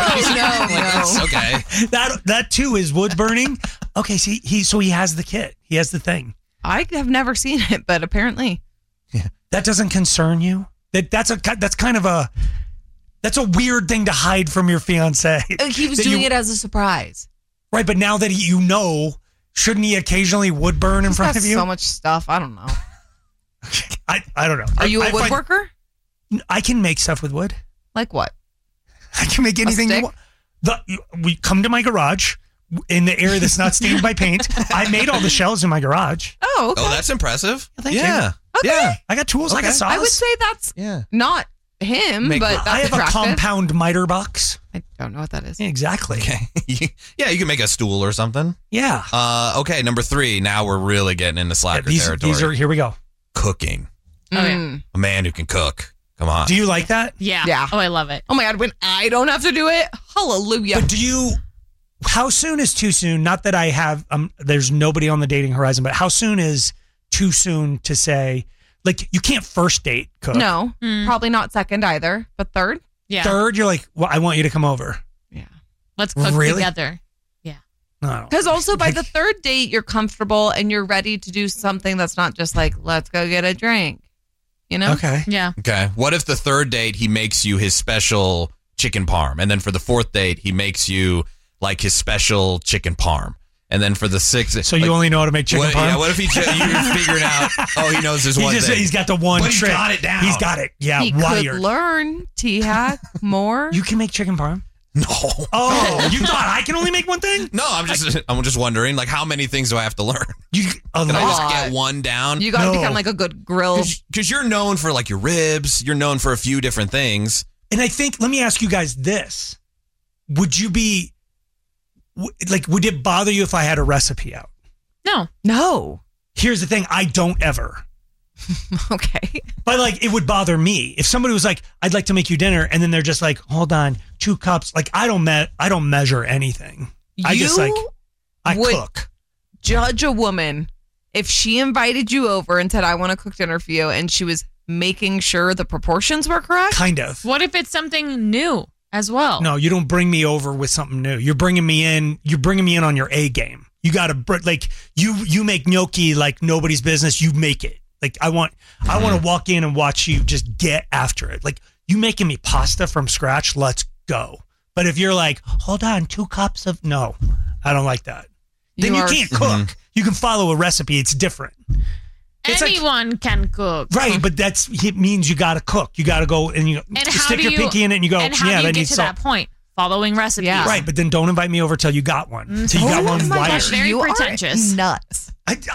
Okay. That too is wood burning. Okay, see, he has the kit. He has the thing. I have never seen it, but apparently. That doesn't concern you? That's a weird thing to hide from your fiance. He was doing it as a surprise. Right, but now that you know, shouldn't he occasionally wood burn in front of you? So much stuff. I don't know. I don't know. Are you a woodworker? I can make stuff with wood. Like what? I can make anything you want. We come to my garage in the area that's not stained by paint. I made all the shelves in my garage. Oh, okay. Oh, that's impressive. Thank you. Yeah. Okay. Yeah. I got tools. I got saws. I would say that's not him, but that's I have attractive. a compound miter box. I don't know what that is. Exactly. Okay. Yeah, you can make a stool or something. Yeah. Okay, number 3. Now we're really getting into slacker territory. Here we go. Cooking. Oh, yeah. A man who can cook. Come on. Do you like that? Yeah. Yeah. Oh, I love it. Oh my God, when I don't have to do it, hallelujah. But how soon is too soon? Not that I have, there's nobody on the dating horizon, but how soon is too soon to say, like, you can't first date cook? No, probably not second either, but third. Yeah. Third, you're like, well, I want you to come over. Yeah. Let's cook Really? together. Yeah. No. Because also by the third date, you're comfortable and you're ready to do something that's not just like, let's go get a drink. You know? Okay. Yeah. Okay. What if the third date he makes you his special chicken parm, and then for the fourth date he makes you like his special chicken parm, and then for the sixth, So you only know how to make chicken parm? Yeah. What if you're figuring out? Oh, he knows his one thing. He's got the one But trick. he got it down. He's got it. Yeah. He wired. could learn T-Hack more. You can make chicken parm. No. Oh, you thought I can only make one thing? No, I'm just wondering, like, how many things do I have to learn? Can I just get one down? You got to become like a good grill. Because you're known for like your ribs. You're known for a few different things. And I think, let me ask you guys this. Would you be, like, would it bother you if I had a recipe out? No. Here's the thing. I don't ever. Okay. But like, it would bother me if somebody was like, I'd like to make you dinner. And then they're just like, hold on, 2 cups. Like, I don't measure anything. I cook. Judge a woman if she invited you over and said, I want to cook dinner for you, and she was making sure the proportions were correct? Kind of. What if it's something new as well? No, you don't bring me over with something new. You're bringing me in on your A game. You got to, like, you make gnocchi like nobody's business. You make it. Like, I want to walk in and watch you just get after it. Like, you making me pasta from scratch, let's go. But if you're like, hold on, 2 cups of, no, I don't like that. Then you can't cook. You can follow a recipe. It's different. Anyone can cook. Right, but it means you got to cook. You got to go and you stick your pinky in it and you go, and how do you get to that point? Following recipes. Yeah. Right, but then don't invite me over till you got one. Till you got one wired. That's very pretentious. Nuts.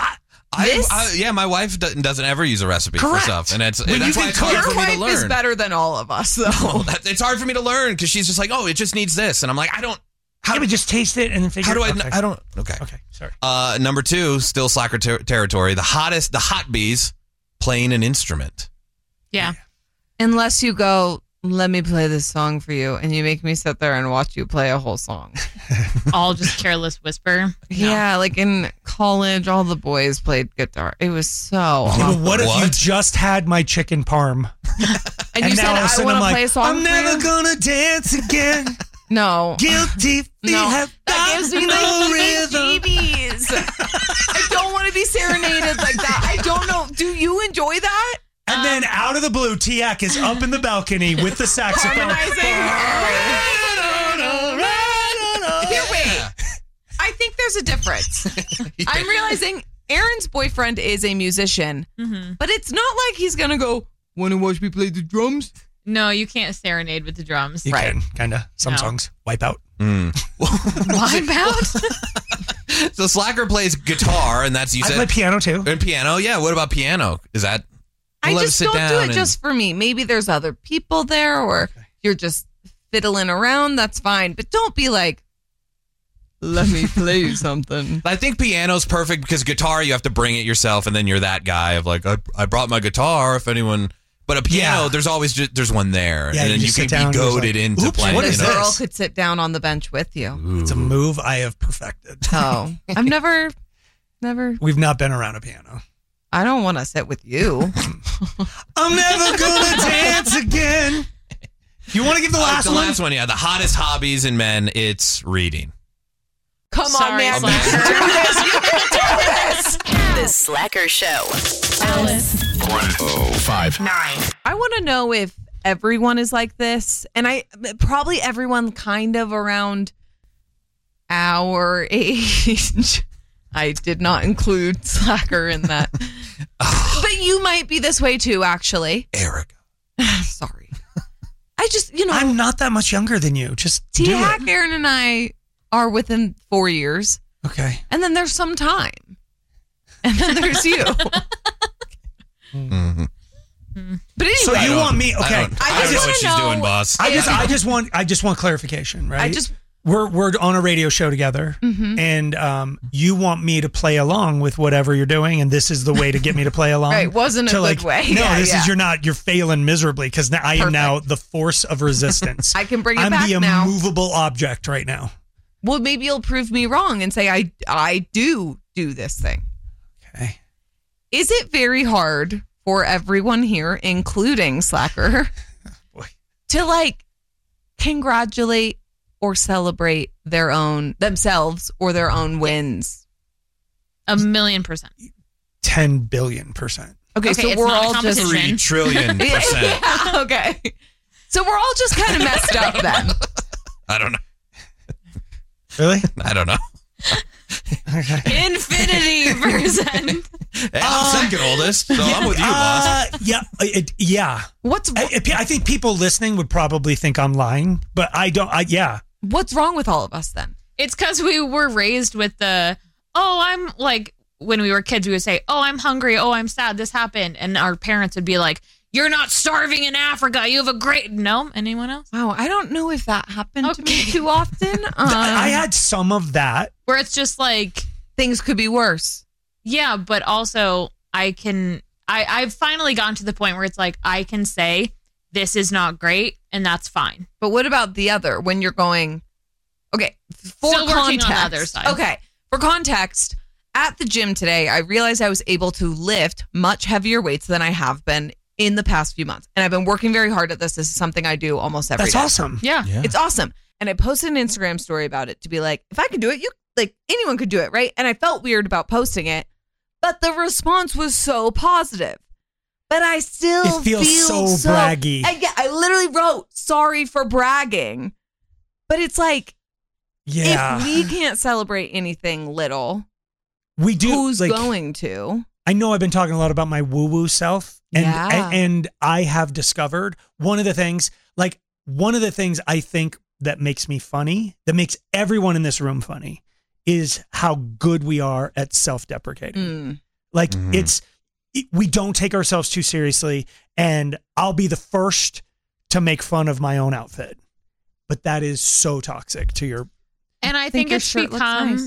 My wife doesn't ever use a recipe for stuff, and that's why it's hard for me to learn. Your wife is better than all of us, though. No, it's hard for me to learn because she's just like, oh, it just needs this, and I'm like, I don't. How do we just taste it and then figure? How do I? Okay. I don't. Okay. Okay. Sorry. Number 2, still slacker territory. The hot bees playing an instrument. Yeah. Unless you go, let me play this song for you, and you make me sit there and watch you play a whole song. All just careless whisper. Yeah, like in college, all the boys played guitar. It was so awkward. What if you just had my chicken parm? and you said, I want to play a song I'm never gonna dance again. No. Guilty feet have that gives me no rhythm. I don't want to be serenaded like that. I don't know. Do you enjoy that? And then out of the blue, Tiak is up in the balcony with the saxophone. Here, wait. I think there's a difference. I'm realizing Aaron's boyfriend is a musician, but it's not like he's going to go, want to watch me play the drums? No, you can't serenade with the drums. You can, kind of. Some songs. Wipe Out. Wipe Out? So Slacker plays guitar, and that's, you said. I play piano, too. And piano? Yeah, what about piano? Is that... I just don't do it just for me. Maybe there's other people there, or you're just fiddling around. That's fine. But don't be like, let me play you something. I think piano's perfect because guitar, you have to bring it yourself, and then you're that guy of like, I brought my guitar if anyone... But a piano, there's always there's one there, and then you can be goaded into playing. What if a girl could sit down on the bench with you? Ooh. It's a move I have perfected. Oh, I've never. We've not been around a piano. I don't want to sit with you. I'm never gonna dance again. You want to give the last one? The last one, yeah. The hottest hobbies in men, it's reading. Come on, man. Do this. The Slacker Show. Alice. 105.9. I want to know if everyone is like this, and probably everyone kind of around our age. I did not include Slacker in that. But you might be this way too, actually. Erica. Sorry. I just, I'm not that much younger than you. Just do it. Aaron and I are within 4 years. Okay. And then there's some time. And then there's you. Mm-hmm. But anyway. So you want me, okay. I don't know what she's doing, boss. I just want clarification, right? We're on a radio show together, and you want me to play along with whatever you're doing, and this is the way to get me to play along. Right, wasn't a good way. No, you're failing miserably because I am now the force of resistance. I can bring it back now. I'm the immovable object right now. Well, maybe you'll prove me wrong and say I do this thing. Okay. Is it very hard for everyone here, including Slacker, to congratulate or celebrate themselves or their own wins? 1,000,000%. 10 billion%. Okay, so we're all just 3 trillion %. Yeah, okay. So we're all just kind of messed up then. I don't know. Really? I don't know. Okay. Infinity%. Hey, I'm second oldest, so I'm with you, boss. Yeah. I think people listening would probably think I'm lying, but I don't. What's wrong with all of us then? It's because we were raised with I'm like, when we were kids, we would say, oh, I'm hungry. Oh, I'm sad. This happened. And our parents would be like, you're not starving in Africa. You have a great... No? Anyone else? Wow, I don't know if that happened to me too often. I had some of that. Where it's just like... Things could be worse. Yeah, but also I've finally gotten to the point where it's like, I can say, this is not great, and that's fine. But what about the other? When you're going... Okay, for Still working context. on the other side. Okay, for context, at the gym today, I realized I was able to lift much heavier weights than I have been in the past few months. And I've been working very hard at this. This is something I do almost every day. That's awesome. Yeah. It's awesome. And I posted an Instagram story about it to be like, if I could do it, anyone could do it, right? And I felt weird about posting it, but the response was so positive. But I still It feels so braggy. And yeah, I literally wrote, sorry for bragging. But it's like, if we can't celebrate anything little, we do. Who's going to? I know I've been talking a lot about my woo-woo self, and Yeah. and I have discovered one of the things I think that makes me funny, that makes everyone in this room funny, is how good we are at self-deprecating. Like we don't take ourselves too seriously, and I'll be the first to make fun of my own outfit, but that is so toxic to your. And I think it's become.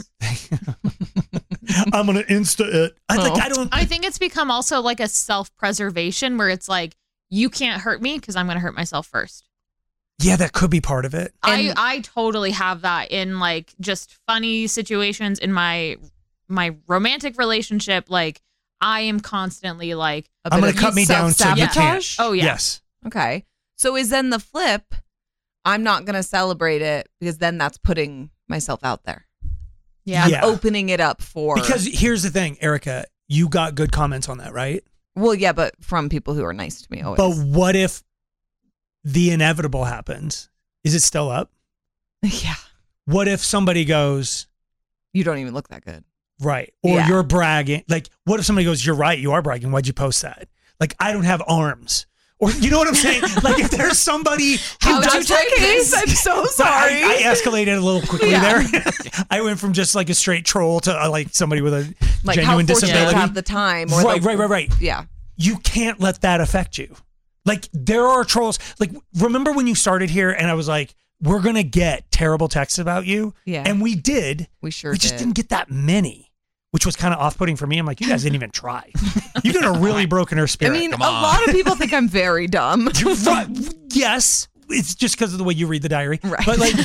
I'm gonna Insta it. I think it's become also like a self-preservation where it's like, you can't hurt me because I'm going to hurt myself first. Yeah, that could be part of it. I totally have that in like just funny situations in my romantic relationship. Like I am constantly like, I'm going to cut me down so you can't. Oh yeah. Yes. Okay. So is then the flip, I'm not going to celebrate it because then that's putting myself out there. Yeah. I'm opening it up for. Because here's the thing, Erica, you got good comments on that, right? Well, yeah, but from people who are nice to me always. But what if the inevitable happens? Is it still up? Yeah. What if somebody goes, you don't even look that good. Right. Or you're bragging. Like, what if somebody goes, you're right, you are bragging. Why'd you post that? Like, I don't have arms. Or, you know what I'm saying? Like, if there's somebody How would you take this? I'm so sorry. I escalated a little quickly there. I went from just like a straight troll to like somebody with a Like genuine how fortunate disability. to have the time. Or Right. Yeah. You can't let that affect you. Like, there are trolls. Like, remember when you started here and I was like, we're going to get terrible texts about you? Yeah. And we did. We sure We just did. didn't get that many, which was kind of off-putting for me. I'm like, you guys didn't even try. You could have really broken her I spirit. mean, a lot of people think I'm very dumb. Right. Yes. It's just because of the way you read the diary. Right. But like,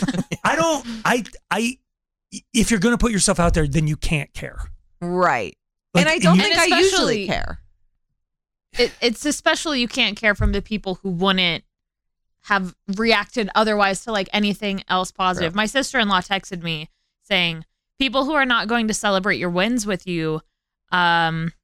if you're going to put yourself out there, then you can't care. Right. Like, and I don't and think I usually care. It's especially you can't care from the people who wouldn't have reacted otherwise to like anything else positive. Right. My sister-in-law texted me saying, people who are not going to celebrate your wins with you, I'm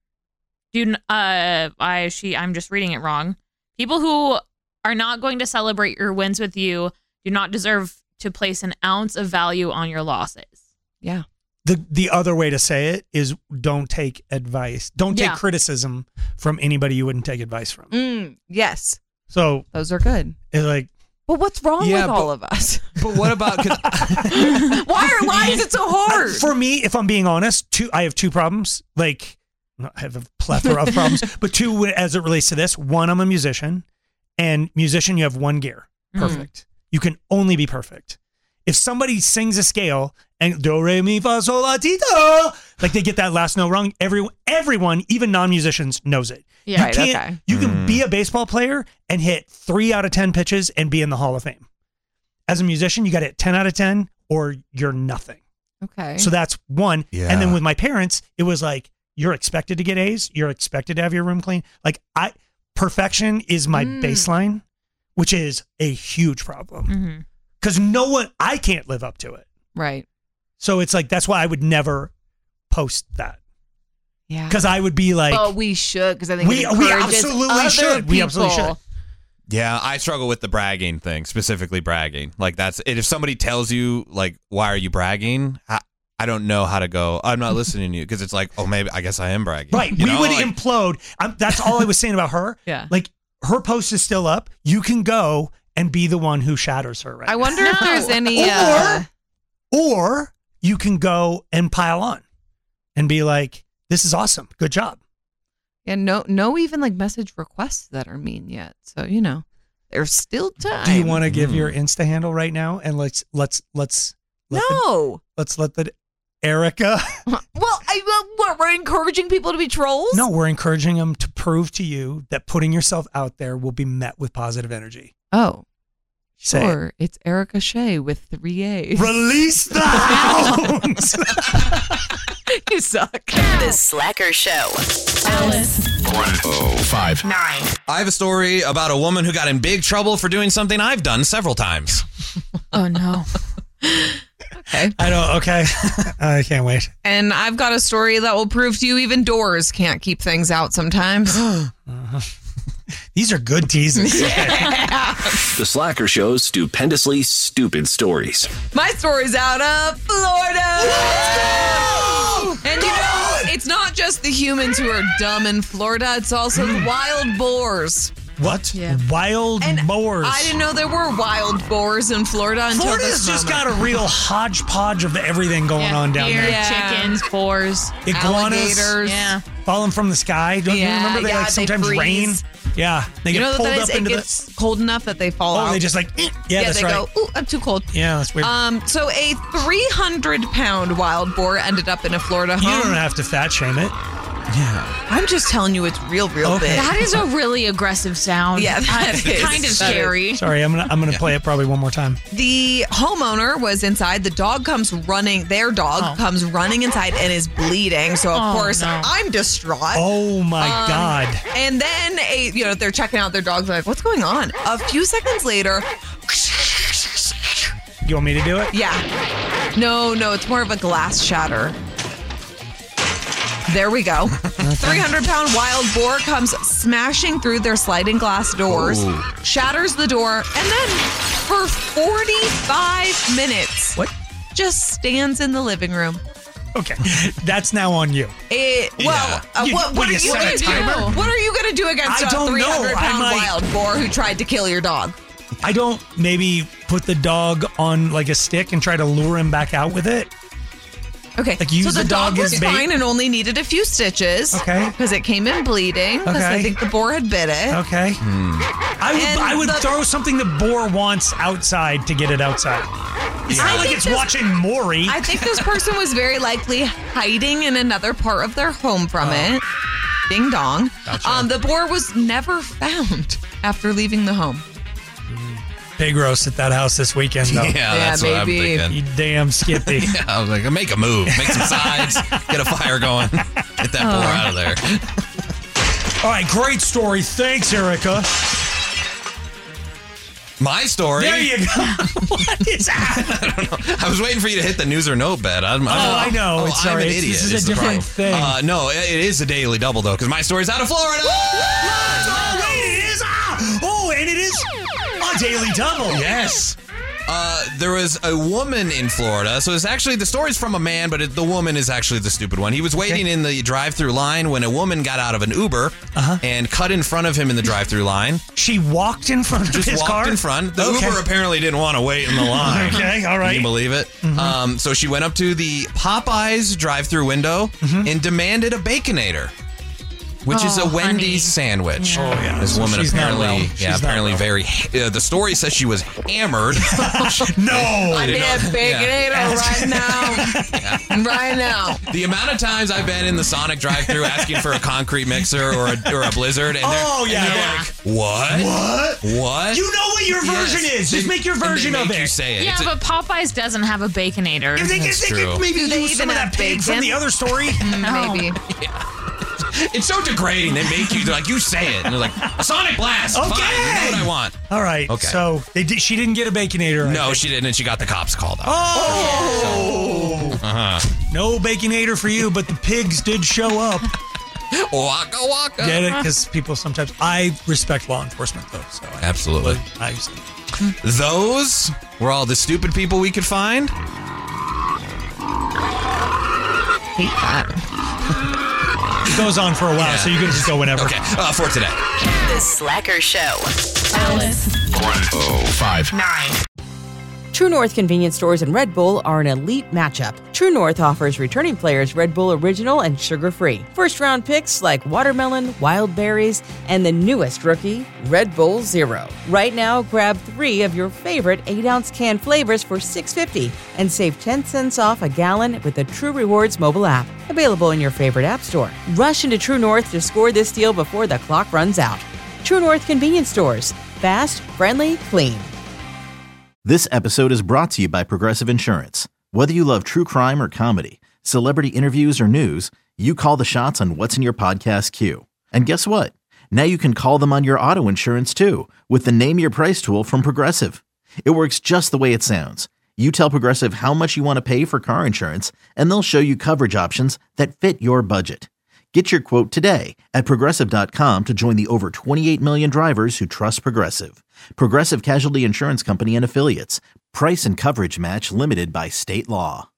just reading it wrong. People who are not going to celebrate your wins with you do not deserve to place an ounce of value on your losses. Yeah. The other way to say it is don't take advice. Don't take criticism from anybody you wouldn't take advice from. Yes. So those are good. It's like, but what's wrong with all of us? But what about? Why is it so hard? For me, if I'm being honest, I have two problems. Like, I have a plethora of problems, but two as it relates to this. One, I'm a musician, and musician, you have one gear. Perfect. You can only be perfect. If somebody sings a scale and do re mi fa sol la ti do, like they get that last note wrong, everyone, even non-musicians, knows it. Yeah, You can be a baseball player and hit 3 out of 10 pitches and be in the Hall of Fame. As a musician, you got to hit 10 out of 10 or you're nothing. Okay. So that's one. Yeah. And then with my parents, it was like, you're expected to get A's. You're expected to have your room clean. Like perfection is my baseline, which is a huge problem. Because I can't live up to it. Right. So it's like, that's why I would never post that. Yeah. Because I would be like, oh, we should, because I think we absolutely should. We absolutely should. Yeah, I struggle with the bragging thing, specifically bragging. Like that's it. If somebody tells you, like, why are you bragging? I don't know how to go, I'm not listening to you, because it's like, oh, maybe, I guess I am bragging. Right. You We know? would Like, implode. That's all I was saying about her. Yeah. Like, her post is still up. You can go and be the one who shatters her. Right. I wonder if there's any. Or you can go and pile on, and be like, "This is awesome. Good job." And no, even like message requests that are mean yet. So there's still time. Do you want to give your Insta handle right now? And let's let the Erica. Well, we're encouraging people to be trolls? No, we're encouraging them to prove to you that putting yourself out there will be met with positive energy. Oh, Say sure. It's Erica Shea with 3 A's. Release the hounds. You suck. The Slacker Show. Alice. 105.9. I have a story about a woman who got in big trouble for doing something I've done several times. Oh, no. Okay. Okay. I can't wait. And I've got a story that will prove to you even doors can't keep things out sometimes. These are good teases. The Slacker Show's stupendously stupid stories. My story's out of Florida. And it's not just the humans who are dumb in Florida. It's also the wild boars. What? Yeah. Wild boars. I didn't know there were wild boars in Florida until Florida's this just moment. got a real hodgepodge of everything going on down there. Chickens, boars, iguanas, alligators, falling from the sky. Don't you remember they sometimes they rain? Yeah, they get pulled up into it gets cold enough that they fall out. Oh, they just like that's they right. go, ooh, I'm too cold. Yeah, that's weird. So a 300-pound wild boar ended up in a Florida home. You don't have to fat shame it. Yeah. I'm just telling you, it's real big. That is a really aggressive sound. Yeah, that is. Kind of scary. Sorry, I'm gonna play it probably one more time. The homeowner was inside. The dog comes running. Their dog comes running inside and is bleeding. So of course I'm distraught. Oh my God! And then they're checking out their dog. They're like, what's going on? A few seconds later. You want me to do it? Yeah. No, it's more of a glass shatter. There we go. 300-pound wild boar comes smashing through their sliding glass doors, shatters the door, and then for 45 minutes, just stands in the living room. Okay, that's now on you. What are you going to do? What are you going to do against a 300-pound wild boar who tried to kill your dog? I don't maybe put the dog on like a stick and try to lure him back out with it. Okay, like use so the dog as was bait. fine and only needed a few stitches. Okay, because it came in bleeding. Because I think the boar had bit it. Okay, I would throw something the boar wants outside to get it outside. It's not like it's watching Maury. I think this person was very likely hiding in another part of their home from it. Ding dong. Gotcha. The boar was never found after leaving the home. Pig roast at that house this weekend, though. Yeah, that's what I'm thinking. You damn Skippy. Yeah, I was like, make a move. Make some sides. Get a fire going. Get that boar out of there. All right, great story. Thanks, Erica. My story? There you go. What is that? I don't know. I was waiting for you to hit the news or note bed. I know. I'm Sorry. an idiot. This is a different thing. No, it is a daily double, though, because my story's out of Florida. Oh, wait, it is? And it is a daily double. Yes. There was a woman in Florida. So it's actually, the story's from a man, but the woman is actually the stupid one. He was waiting in the drive-thru line when a woman got out of an Uber and cut in front of him in the drive-thru line. She walked in front of his car? Just walked in front. The Uber apparently didn't want to wait in the line. Okay, all right. Can you believe it? Mm-hmm. So she went up to the Popeyes drive-thru window and demanded a Baconator, which is a Wendy's sandwich. Oh, yeah. This woman She's not apparently, well. apparently very. The story says she was hammered. No, I need a Baconator right now. Right now. The amount of times I've been in the Sonic drive-thru asking for a concrete mixer or a Blizzard, and they're like, "What? What? You know what your version is. Just make your version of it. You say it. Yeah, but Popeyes doesn't have a Baconator. If they could maybe Do they use some even of that have pig from bacon? the other story. Maybe. It's so degrading. They make you you say it, and they're like, "A Sonic Blast." Okay. Fine, you know what I want. All right. Okay. So she didn't get a Baconator. No, she didn't, and she got the cops called out. Oh. No Baconator for you, but the pigs did show up. Waka waka. Get it? Because people sometimes. I respect law enforcement, though. So Absolutely. Those were all the stupid people we could find. Hate that. It goes on for a while, so you can just go whenever. Okay, for today. The Slacker Show. Alice. 105.9. True North convenience stores and Red Bull are an elite matchup. True North offers returning players Red Bull Original and sugar-free. First-round picks like watermelon, wild berries, and the newest rookie, Red Bull Zero. Right now, grab 3 of your favorite 8-ounce can flavors for $6.50 and save 10 cents off a gallon with the True Rewards mobile app. Available in your favorite app store. Rush into True North to score this deal before the clock runs out. True North convenience stores. Fast, friendly, clean. This episode is brought to you by Progressive Insurance. Whether you love true crime or comedy, celebrity interviews or news, you call the shots on what's in your podcast queue. And guess what? Now you can call them on your auto insurance too with the Name Your Price tool from Progressive. It works just the way it sounds. You tell Progressive how much you want to pay for car insurance, and they'll show you coverage options that fit your budget. Get your quote today at Progressive.com to join the over 28 million drivers who trust Progressive. Progressive Casualty Insurance Company and Affiliates. Price and coverage match limited by state law.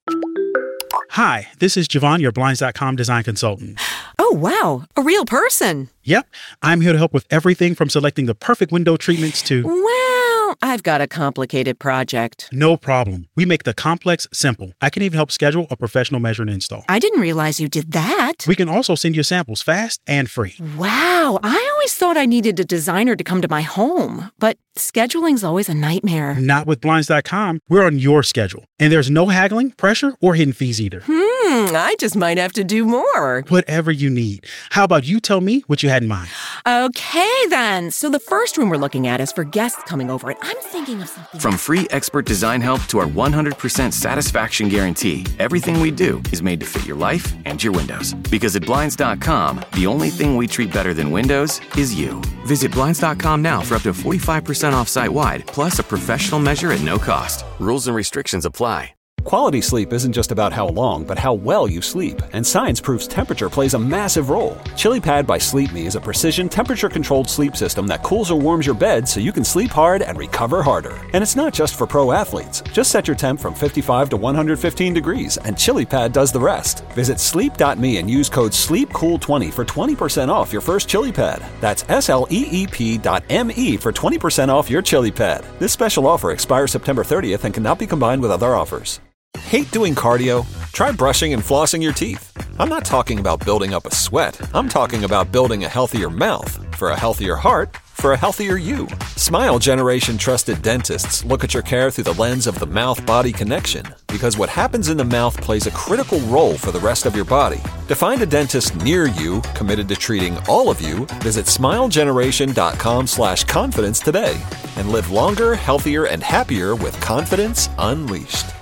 Hi, this is Javon, your Blinds.com design consultant. Oh, wow. A real person. Yep. I'm here to help with everything from selecting the perfect window treatments to... Well, I've got a complicated project. No problem. We make the complex simple. I can even help schedule a professional measure and install. I didn't realize you did that. We can also send you samples fast and free. Wow. I always thought I needed a designer to come to my home, but scheduling's always a nightmare. Not with Blinds.com. We're on your schedule. And there's no haggling, pressure, or hidden fees either. I just might have to do more. Whatever you need. How about you tell me what you had in mind? Okay, then. So the first room we're looking at is for guests coming over, and I'm thinking of something. From free expert design help to our 100% satisfaction guarantee, everything we do is made to fit your life and your windows. Because at Blinds.com, the only thing we treat better than windows is you. Visit Blinds.com now for up to 45% off site-wide, plus a professional measure at no cost. Rules and restrictions apply. Quality sleep isn't just about how long, but how well you sleep. And science proves temperature plays a massive role. ChiliPad by Sleep Me is a precision temperature-controlled sleep system that cools or warms your bed so you can sleep hard and recover harder. And it's not just for pro athletes. Just set your temp from 55 to 115 degrees, and ChiliPad does the rest. Visit sleep.me and use code SLEEPCOOL20 for 20% off your first ChiliPad. That's SLEEP.me for 20% off your ChiliPad. This special offer expires September 30th and cannot be combined with other offers. Hate doing cardio? Try brushing and flossing your teeth. I'm not talking about building up a sweat. I'm talking about building a healthier mouth for a healthier heart for a healthier you. Smile Generation trusted dentists look at your care through the lens of the mouth-body connection, because what happens in the mouth plays a critical role for the rest of your body. To find a dentist near you committed to treating all of you, visit smilegeneration.com/confidence today and live longer, healthier, and happier with confidence unleashed.